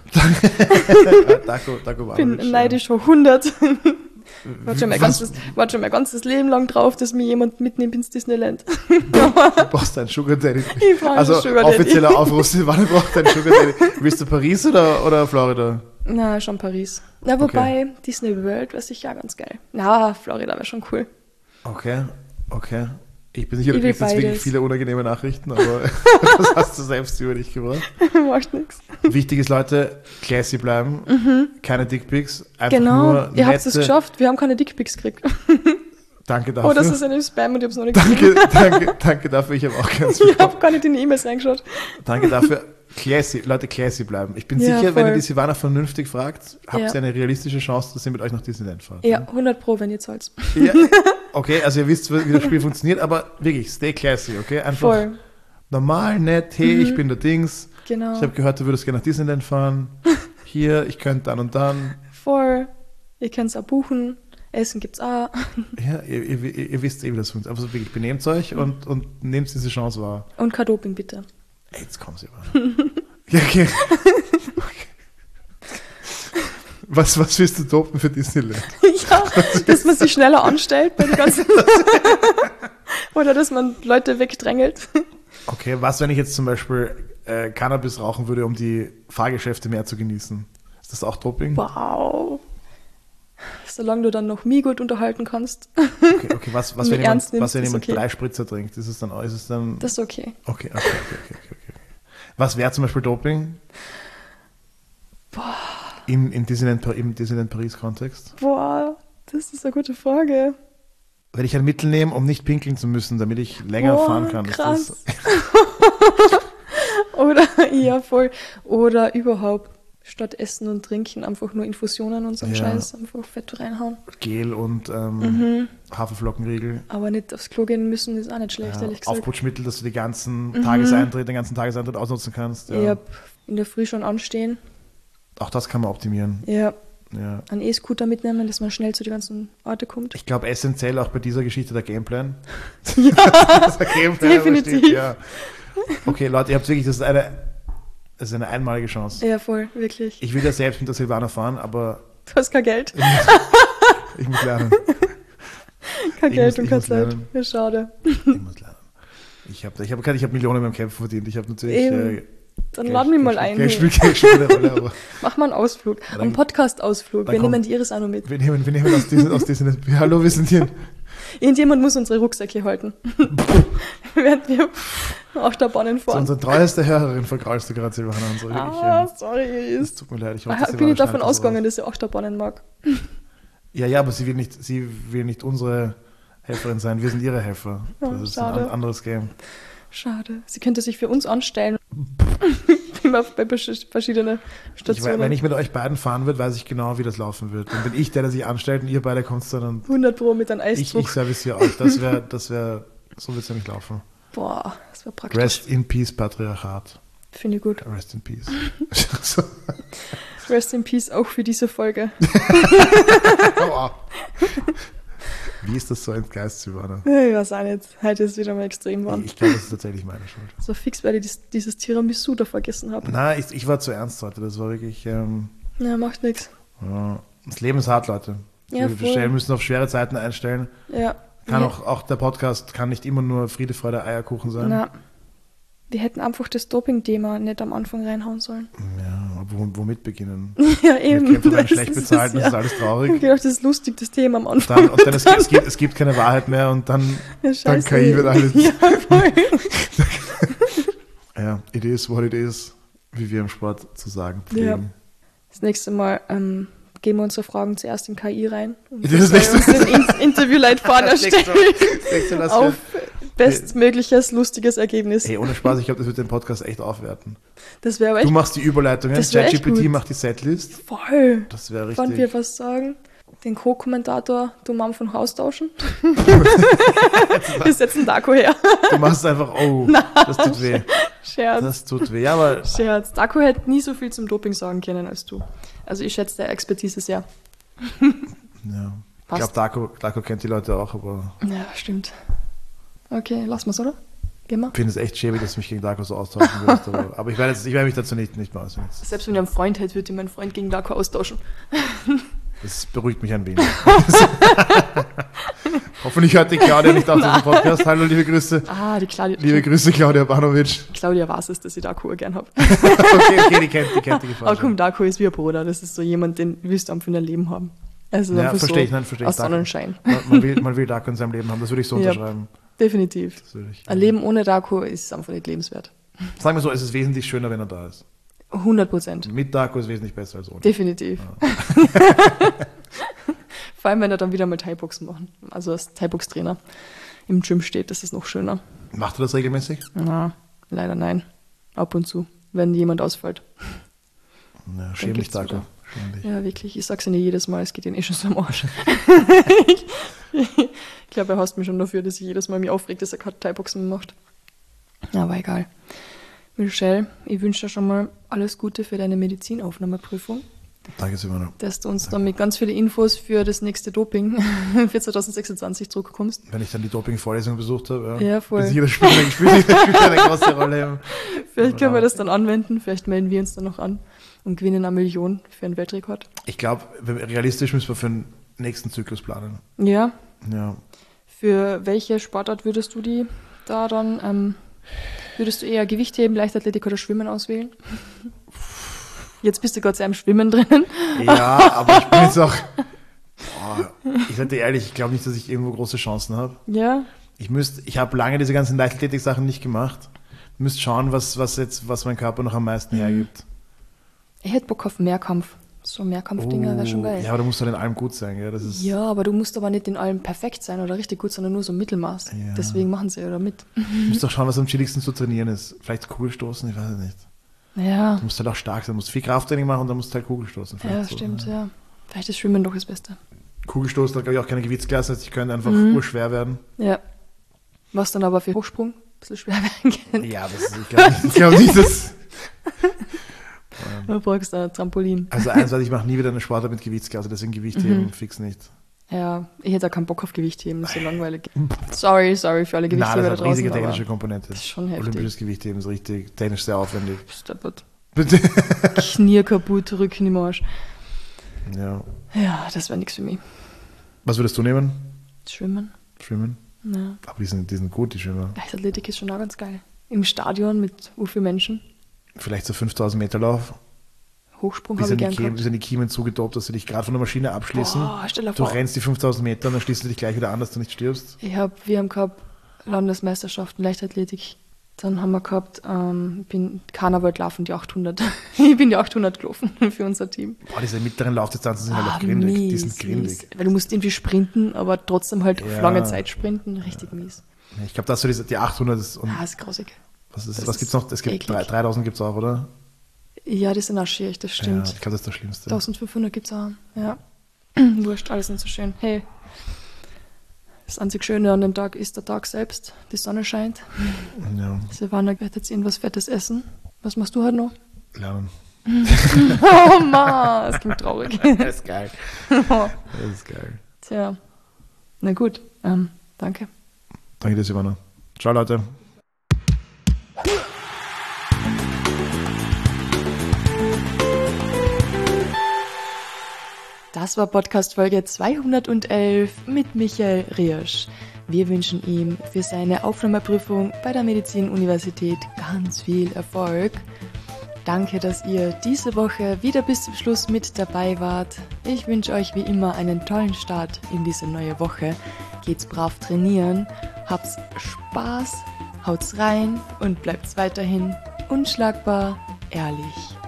Äh, Darko, Darko Bin Ivanovic, neidisch hoch hundert. ja. Warte schon, mein Was? ganzes, warte schon mein ganzes Leben lang drauf, dass mir jemand mitnimmt ins Disneyland. Du brauchst einen Sugar Daddy. Ich brauche Also einen Sugar Daddy. offizieller Aufruf, Silvana braucht einen Sugar Daddy. Willst du Paris oder, oder Florida? Na, schon Paris. Na, wobei, Disney World wäre sicher ganz geil. Na, Florida wäre schon cool. Okay, okay. Ich bin sicher, du Ich will kriegst jetzt wirklich beides. viele unangenehme Nachrichten, aber das hast du selbst über dich gebracht. Macht nix. Wichtig ist, Leute, classy bleiben, keine Dickpics, einfach Genau, nur ihr habt es nette- geschafft. Wir haben keine Dickpics gekriegt. Danke dafür. Oh, das ist in einem Spam und ich habe es noch nicht danke, danke, danke dafür, ich habe auch ganz viel. Ich habe gar nicht in die E-Mails reingeschaut. Danke dafür. Classy, Leute, classy bleiben. Ich bin Ja, sicher, wenn voll. ihr die Silvana vernünftig fragt, habt Ja. ihr eine realistische Chance, dass sie mit euch nach Disneyland fahrt. Ja, hundert Pro, wenn ihr zahlt. Ja. Okay, also ihr wisst, wie das Spiel funktioniert, aber wirklich, stay classy, okay? Einfach Voll. normal, nett, hey, ich bin der Dings. Genau. Ich habe gehört, du würdest gerne nach Disneyland fahren. Hier, ich könnte dann und dann. Voll. Ihr könnt es auch buchen. Essen gibt's auch. Ja, ihr, ihr, ihr, ihr wisst eh, wie das funktioniert. Also wirklich, benehmt euch und, und nehmt diese Chance wahr. Und kein Doping, bitte. Ey, jetzt kommen sie aber. Ja, okay. Okay. Was, was willst du dopen für Disneyland? Ja, dass man sich schneller anstellt bei den ganzen oder dass man Leute wegdrängelt. Okay, was, wenn ich jetzt zum Beispiel äh, Cannabis rauchen würde, um die Fahrgeschäfte mehr zu genießen? Ist das auch Doping? Wow. Solange du dann noch mich gut unterhalten kannst. Okay, okay. Was, was Und wenn mich jemand, ernst nimmst, was, wenn ist jemand okay. drei Spritzer trinkt? Ist es dann, ist es dann Das ist okay. okay, okay, okay, okay, okay, okay. Was wäre zum Beispiel Doping? Boah, Im, im Disneyland, im Disneyland Paris-Kontext? boah, das ist eine gute Frage. Wenn ich ein Mittel nehme, um nicht pinkeln zu müssen, damit ich länger Boah, fahren kann. krass. Ist das, Oder, ja, voll. Oder überhaupt statt Essen und Trinken einfach nur Infusionen und so einen Ja. Scheiß einfach Fett reinhauen. Gel und ähm, Mhm. Haferflockenriegel. Aber nicht aufs Klo gehen müssen, ist auch nicht schlecht, Ja, ehrlich gesagt. Aufputschmittel, dass du die ganzen Mhm. Tageseintritt, den ganzen Tageseintritt ausnutzen kannst. Ja. Ja, in der Früh schon anstehen. Auch das kann man optimieren. Ja, Ja. einen E-Scooter mitnehmen, dass man schnell zu den ganzen Orte kommt. Ich glaube, essentiell auch bei dieser Geschichte der Gameplan. Ja, der Gameplan definitiv. besteht, ja. Okay, Leute, ihr habt wirklich, das ist eine, das ist eine einmalige Chance. Ja, voll, wirklich. Ich will ja selbst mit der Silvana fahren, aber Du hast kein Geld. ich muss, ich muss lernen. Kein Ich Geld muss- und ich keine muss Zeit. lernen. Ja, schade. Ich muss lernen. Ich habe ich hab, ich hab Millionen beim Kämpfen verdient. Ich habe natürlich... Eben. Äh, Dann Geld- laden wir mal Geld- ein. Geld hey. spielt Geld spielt eine Rolle, aber Mach mal einen Ausflug. dann- Einen Podcast-Ausflug. dann Wir kommt- nehmen die Iris auch noch mit. wir nehmen, wir nehmen aus diesen... Aus diesen Hallo, wir sind hier... Irgendjemand muss unsere Rucksäcke halten. Während wir Achterbahnen So, fahren. unsere treueste Hörerin vergraulst du gerade, Silvana. Unsere wirklich, Ah, ähm, sorry, es Iris. tut mir leid. Ich hoffe, Ah, Silvana bin ich davon schneidet das ausgegangen, raus. dass sie Achterbahnen mag. Ja, ja, aber sie will nicht, sie will nicht unsere Helferin sein. Wir sind ihre Helfer. Oh, Das ist schade. ein an- anderes Game. Schade. Sie könnte sich für uns anstellen. Immer bei besch- verschiedenen Ich, Stationen. wei- wenn ich mit euch beiden fahren würde, weiß ich genau, wie das laufen wird. Dann bin ich der, der sich anstellt und ihr beide kommt dann und hundert Pro mit einem ich, ich Eisdruck. serviciere euch. Das wäre, das wäre, so wird es nämlich laufen. Boah, das wäre praktisch. Rest in Peace, Patriarchat. Finde ich gut. Rest in Peace. So. Rest in Peace auch für diese Folge. Aua. Wie ist das so entgeist, Silvana? Ich weiß auch nicht. Heute ist wieder mal extrem warm. Ich glaube, das ist tatsächlich meine Schuld. So fix, weil ich dies, dieses Tiramisu da vergessen habe. Nein, ich, ich war zu ernst heute. Das war wirklich. Ähm, Ja, macht nichts. ja. Das Leben ist hart, Leute. Ja, wir voll. stellen, müssen auf schwere Zeiten einstellen. Ja. Kann wir, auch, auch der Podcast kann nicht immer nur Friede, Freude, Eierkuchen sein. Na, wir hätten einfach das Doping-Thema nicht am Anfang reinhauen sollen. Ja, aber wo, womit beginnen? Ja, eben. Wir Kämpfer werden Das schlecht ist bezahlt, es, das ja. ist alles traurig. Ich dachte, das ist lustig, das Thema am Anfang. Dann, und dann es, gibt, es, gibt, es gibt keine Wahrheit mehr und dann, Ja, dann scheiße. K I wird alles. Ja, voll. Ja, it is what it is, wie wir im Sport zu sagen pflegen. Ja. Das nächste Mal ähm, geben wir unsere Fragen zuerst in K I rein. Und Das das nächste- uns den In Interviewleitfaden erstellen. Nächste Mal, das Auf bestmögliches, lustiges Ergebnis. Hey, ohne Spaß, ich glaube, das wird den Podcast echt aufwerten. Das wäre aber Du echt machst die Überleitungen, das wär echt ChatGPT gut. macht die Setlist. voll. Das wäre Wann wir richtig. was sagen? Den Co-Kommentator du Mann von Haus tauschen? Wir setzen Daco her. Du machst einfach, oh, das tut weh. Scherz. Das tut weh. Ja, aber Scherz. Daco hätte nie so viel zum Doping sagen können als du. Also ich schätze der Expertise sehr. ja. Ich Passt. glaube, Darko, Darko kennt die Leute auch, aber Ja, stimmt. Okay, lassen wir's, oder? Gehen wir. ich finde es echt schäbig, dass du mich gegen Darko so austauschen würdest. Aber, aber ich werde jetzt- ich werde mich dazu nicht, nicht mehr aussetzen. Selbst wenn ich einen Freund hätte, würde ich meinen Freund gegen Daco austauschen. Das beruhigt mich ein wenig. Hoffentlich hört die Claudia nicht auf diesen Podcast. Hallo, liebe Grüße. Ah, die Claudia. Liebe Grüße, Claudia Banovic. Claudia weiß es, dass ich Daco gern habe. Okay, okay, die kennt die, kennt die Gefahr. Aber schon. komm, Daco ist wie ein Bruder. Das ist so jemand, den willst du einfach in dein Leben haben. Also Ja, einfach verstehe so ich, nein, verstehe ich. aus Daco. Sonnenschein. Man, man, will, man will Darko in seinem Leben haben, das würde ich so Ja. unterschreiben. Definitiv. Das würde ich. Ein Leben ohne Daco ist einfach nicht lebenswert. Sagen wir so, es ist wesentlich schöner, wenn er da ist. hundert Prozent. Mit Darko ist wesentlich besser als ohne. Definitiv. Vor allem, wenn er dann wieder mal Thai-Boxen machen. Also als Thai-Box-Trainer im Gym steht, das ist noch schöner. Macht er das regelmäßig? Na, leider nein. Ab und zu, wenn jemand ausfällt. Ja, schäm dich, geht's Darko. wieder. Schäm dich. Ja, wirklich. Ich sag's ja nicht jedes Mal, es geht ihnen eh schon so am Arsch. ich glaube, er hasst mich schon dafür, dass ich jedes Mal mich aufregt, dass er keine Thai-Boxen macht. Aber egal. Michelle, ich wünsche dir schon mal alles Gute für deine Medizinaufnahmeprüfung, Danke, Simona. dass du uns dann mit ganz vielen Infos für das nächste Doping für zwanzig sechsundzwanzig zurückkommst. Wenn ich dann die Doping-Vorlesung besucht habe, Ja, voll. Bin sicher, das spielt, das spielt, das spielt eine große Rolle. Vielleicht können wir das dann anwenden, vielleicht melden wir uns dann noch an und gewinnen eine Million für einen Weltrekord. Ich glaube, realistisch müssen wir für einen nächsten Zyklus planen. Ja. Ja. Für welche Sportart würdest du die da dann, ähm, würdest du eher Gewichtheben, Leichtathletik oder Schwimmen auswählen? Jetzt bist du Gott sei Dank im Schwimmen drinnen. Ja, aber ich bin jetzt auch, boah, ich sage dir ehrlich, ich glaube nicht, dass ich irgendwo große Chancen habe. Ja. Ich müsste, ich habe lange diese ganzen Leichtathletik-Sachen nicht gemacht. Müsste schauen, was, was jetzt, was mein Körper noch am meisten hergibt. Ich hätte Bock auf Mehrkampf. So Mehrkampfdinger wäre schon geil. Ja, aber du musst halt in allem gut sein, gell? Das ist, Ja, aber du musst aber nicht in allem perfekt sein oder richtig gut, sondern nur so Mittelmaß. Ja. Deswegen machen sie ja da mit. du musst doch schauen, was am chilligsten zu trainieren ist. Vielleicht Kugelstoßen, ich weiß es nicht. Ja, Du musst halt auch stark sein, du musst viel Krafttraining machen und dann musst du halt Kugelstoßen. ja, Vielleicht so, stimmt, ne? ja. Vielleicht ist Schwimmen doch das Beste. Kugelstoßen hat, glaube ich, auch keine Gewichtsklasse, also ich könnte einfach Mhm. urschwer werden. Ja. Was dann aber für Hochsprung ein bisschen schwer werden kann. Ja, das ist, ich glaube nicht, ich glaub nicht, dass... Du brauchst ein Trampolin. Also eins, weil ich mache nie wieder eine Sportart mit Gewichtsklasse, deswegen Gewichtheben Mhm. fix nicht. Ja, ich hätte auch keinen Bock auf Gewichtheben, das ist so langweilig. Sorry, sorry für alle Nein, Gewichtheber da das hat riesige draußen, technische aber Komponente. das ist schon heftig. Olympisches Gewichtheben ist richtig technisch sehr aufwendig. Steppert. Bitte. Knie kaputt, Rücken im Arsch. Ja. Ja, das wäre nichts für mich. Was würdest du nehmen? Schwimmen. Schwimmen? Ja. Aber die sind, die sind gut, die Schwimmer. Leichtathletik ist schon auch ganz geil. Im Stadion mit u vielen Menschen. Vielleicht so fünftausend Meter Lauf. Hochsprung Bis habe an ich die, gern Kiemen, gehabt. bis an die Kiemen zugedobt, dass sie dich gerade von der Maschine abschließen. Boah, stell dir Du vor. rennst die fünftausend Meter und dann schließen sie dich gleich wieder an, dass du nicht stirbst. Ich hab, wir haben gehabt Landesmeisterschaften Leichtathletik. Dann haben wir gehabt, ähm, bin keiner wollte laufen, die achthundert. Ich bin die achthundert gelaufen für unser Team. Boah, diese mittleren Laufdistanzen sind halt Ah, auch grindig. Die mies, sind grindig. mies. Weil du musst irgendwie sprinten, aber trotzdem halt auf Ja. lange Zeit sprinten. Richtig mies. Ich glaube, das so diese, die achthundert ist. Und Ah, ist grausig. was ist, das was ist gibt's noch? Es gibt eklig. drei- dreitausend gibt es auch, oder? Ja, das sind auch schwierig, das stimmt. Ja, ich glaube, das ist das Schlimmste. eintausendfünfhundert gibt es auch. Ja. Wurscht, alles nicht so schön. Hey, das einzig Schöne an dem Tag ist der Tag selbst. Die Sonne scheint. Ja, Silvana wird jetzt irgendwas Fettes essen. Was machst du heute noch? lernen. Oh Mann, das klingt traurig. Das ist geil. Das ist geil. Tja, na gut, ähm, danke. Danke dir, Silvana. Ciao, Leute. Das war Podcast Folge zweihundertelf mit Michael Riersch. Wir wünschen ihm für seine Aufnahmeprüfung bei der Medizinuniversität ganz viel Erfolg. Danke, dass ihr diese Woche wieder bis zum Schluss mit dabei wart. Ich wünsche euch wie immer einen tollen Start in diese neue Woche. Geht's brav trainieren, habt's Spaß, haut's rein und bleibt's weiterhin unschlagbar ehrlich.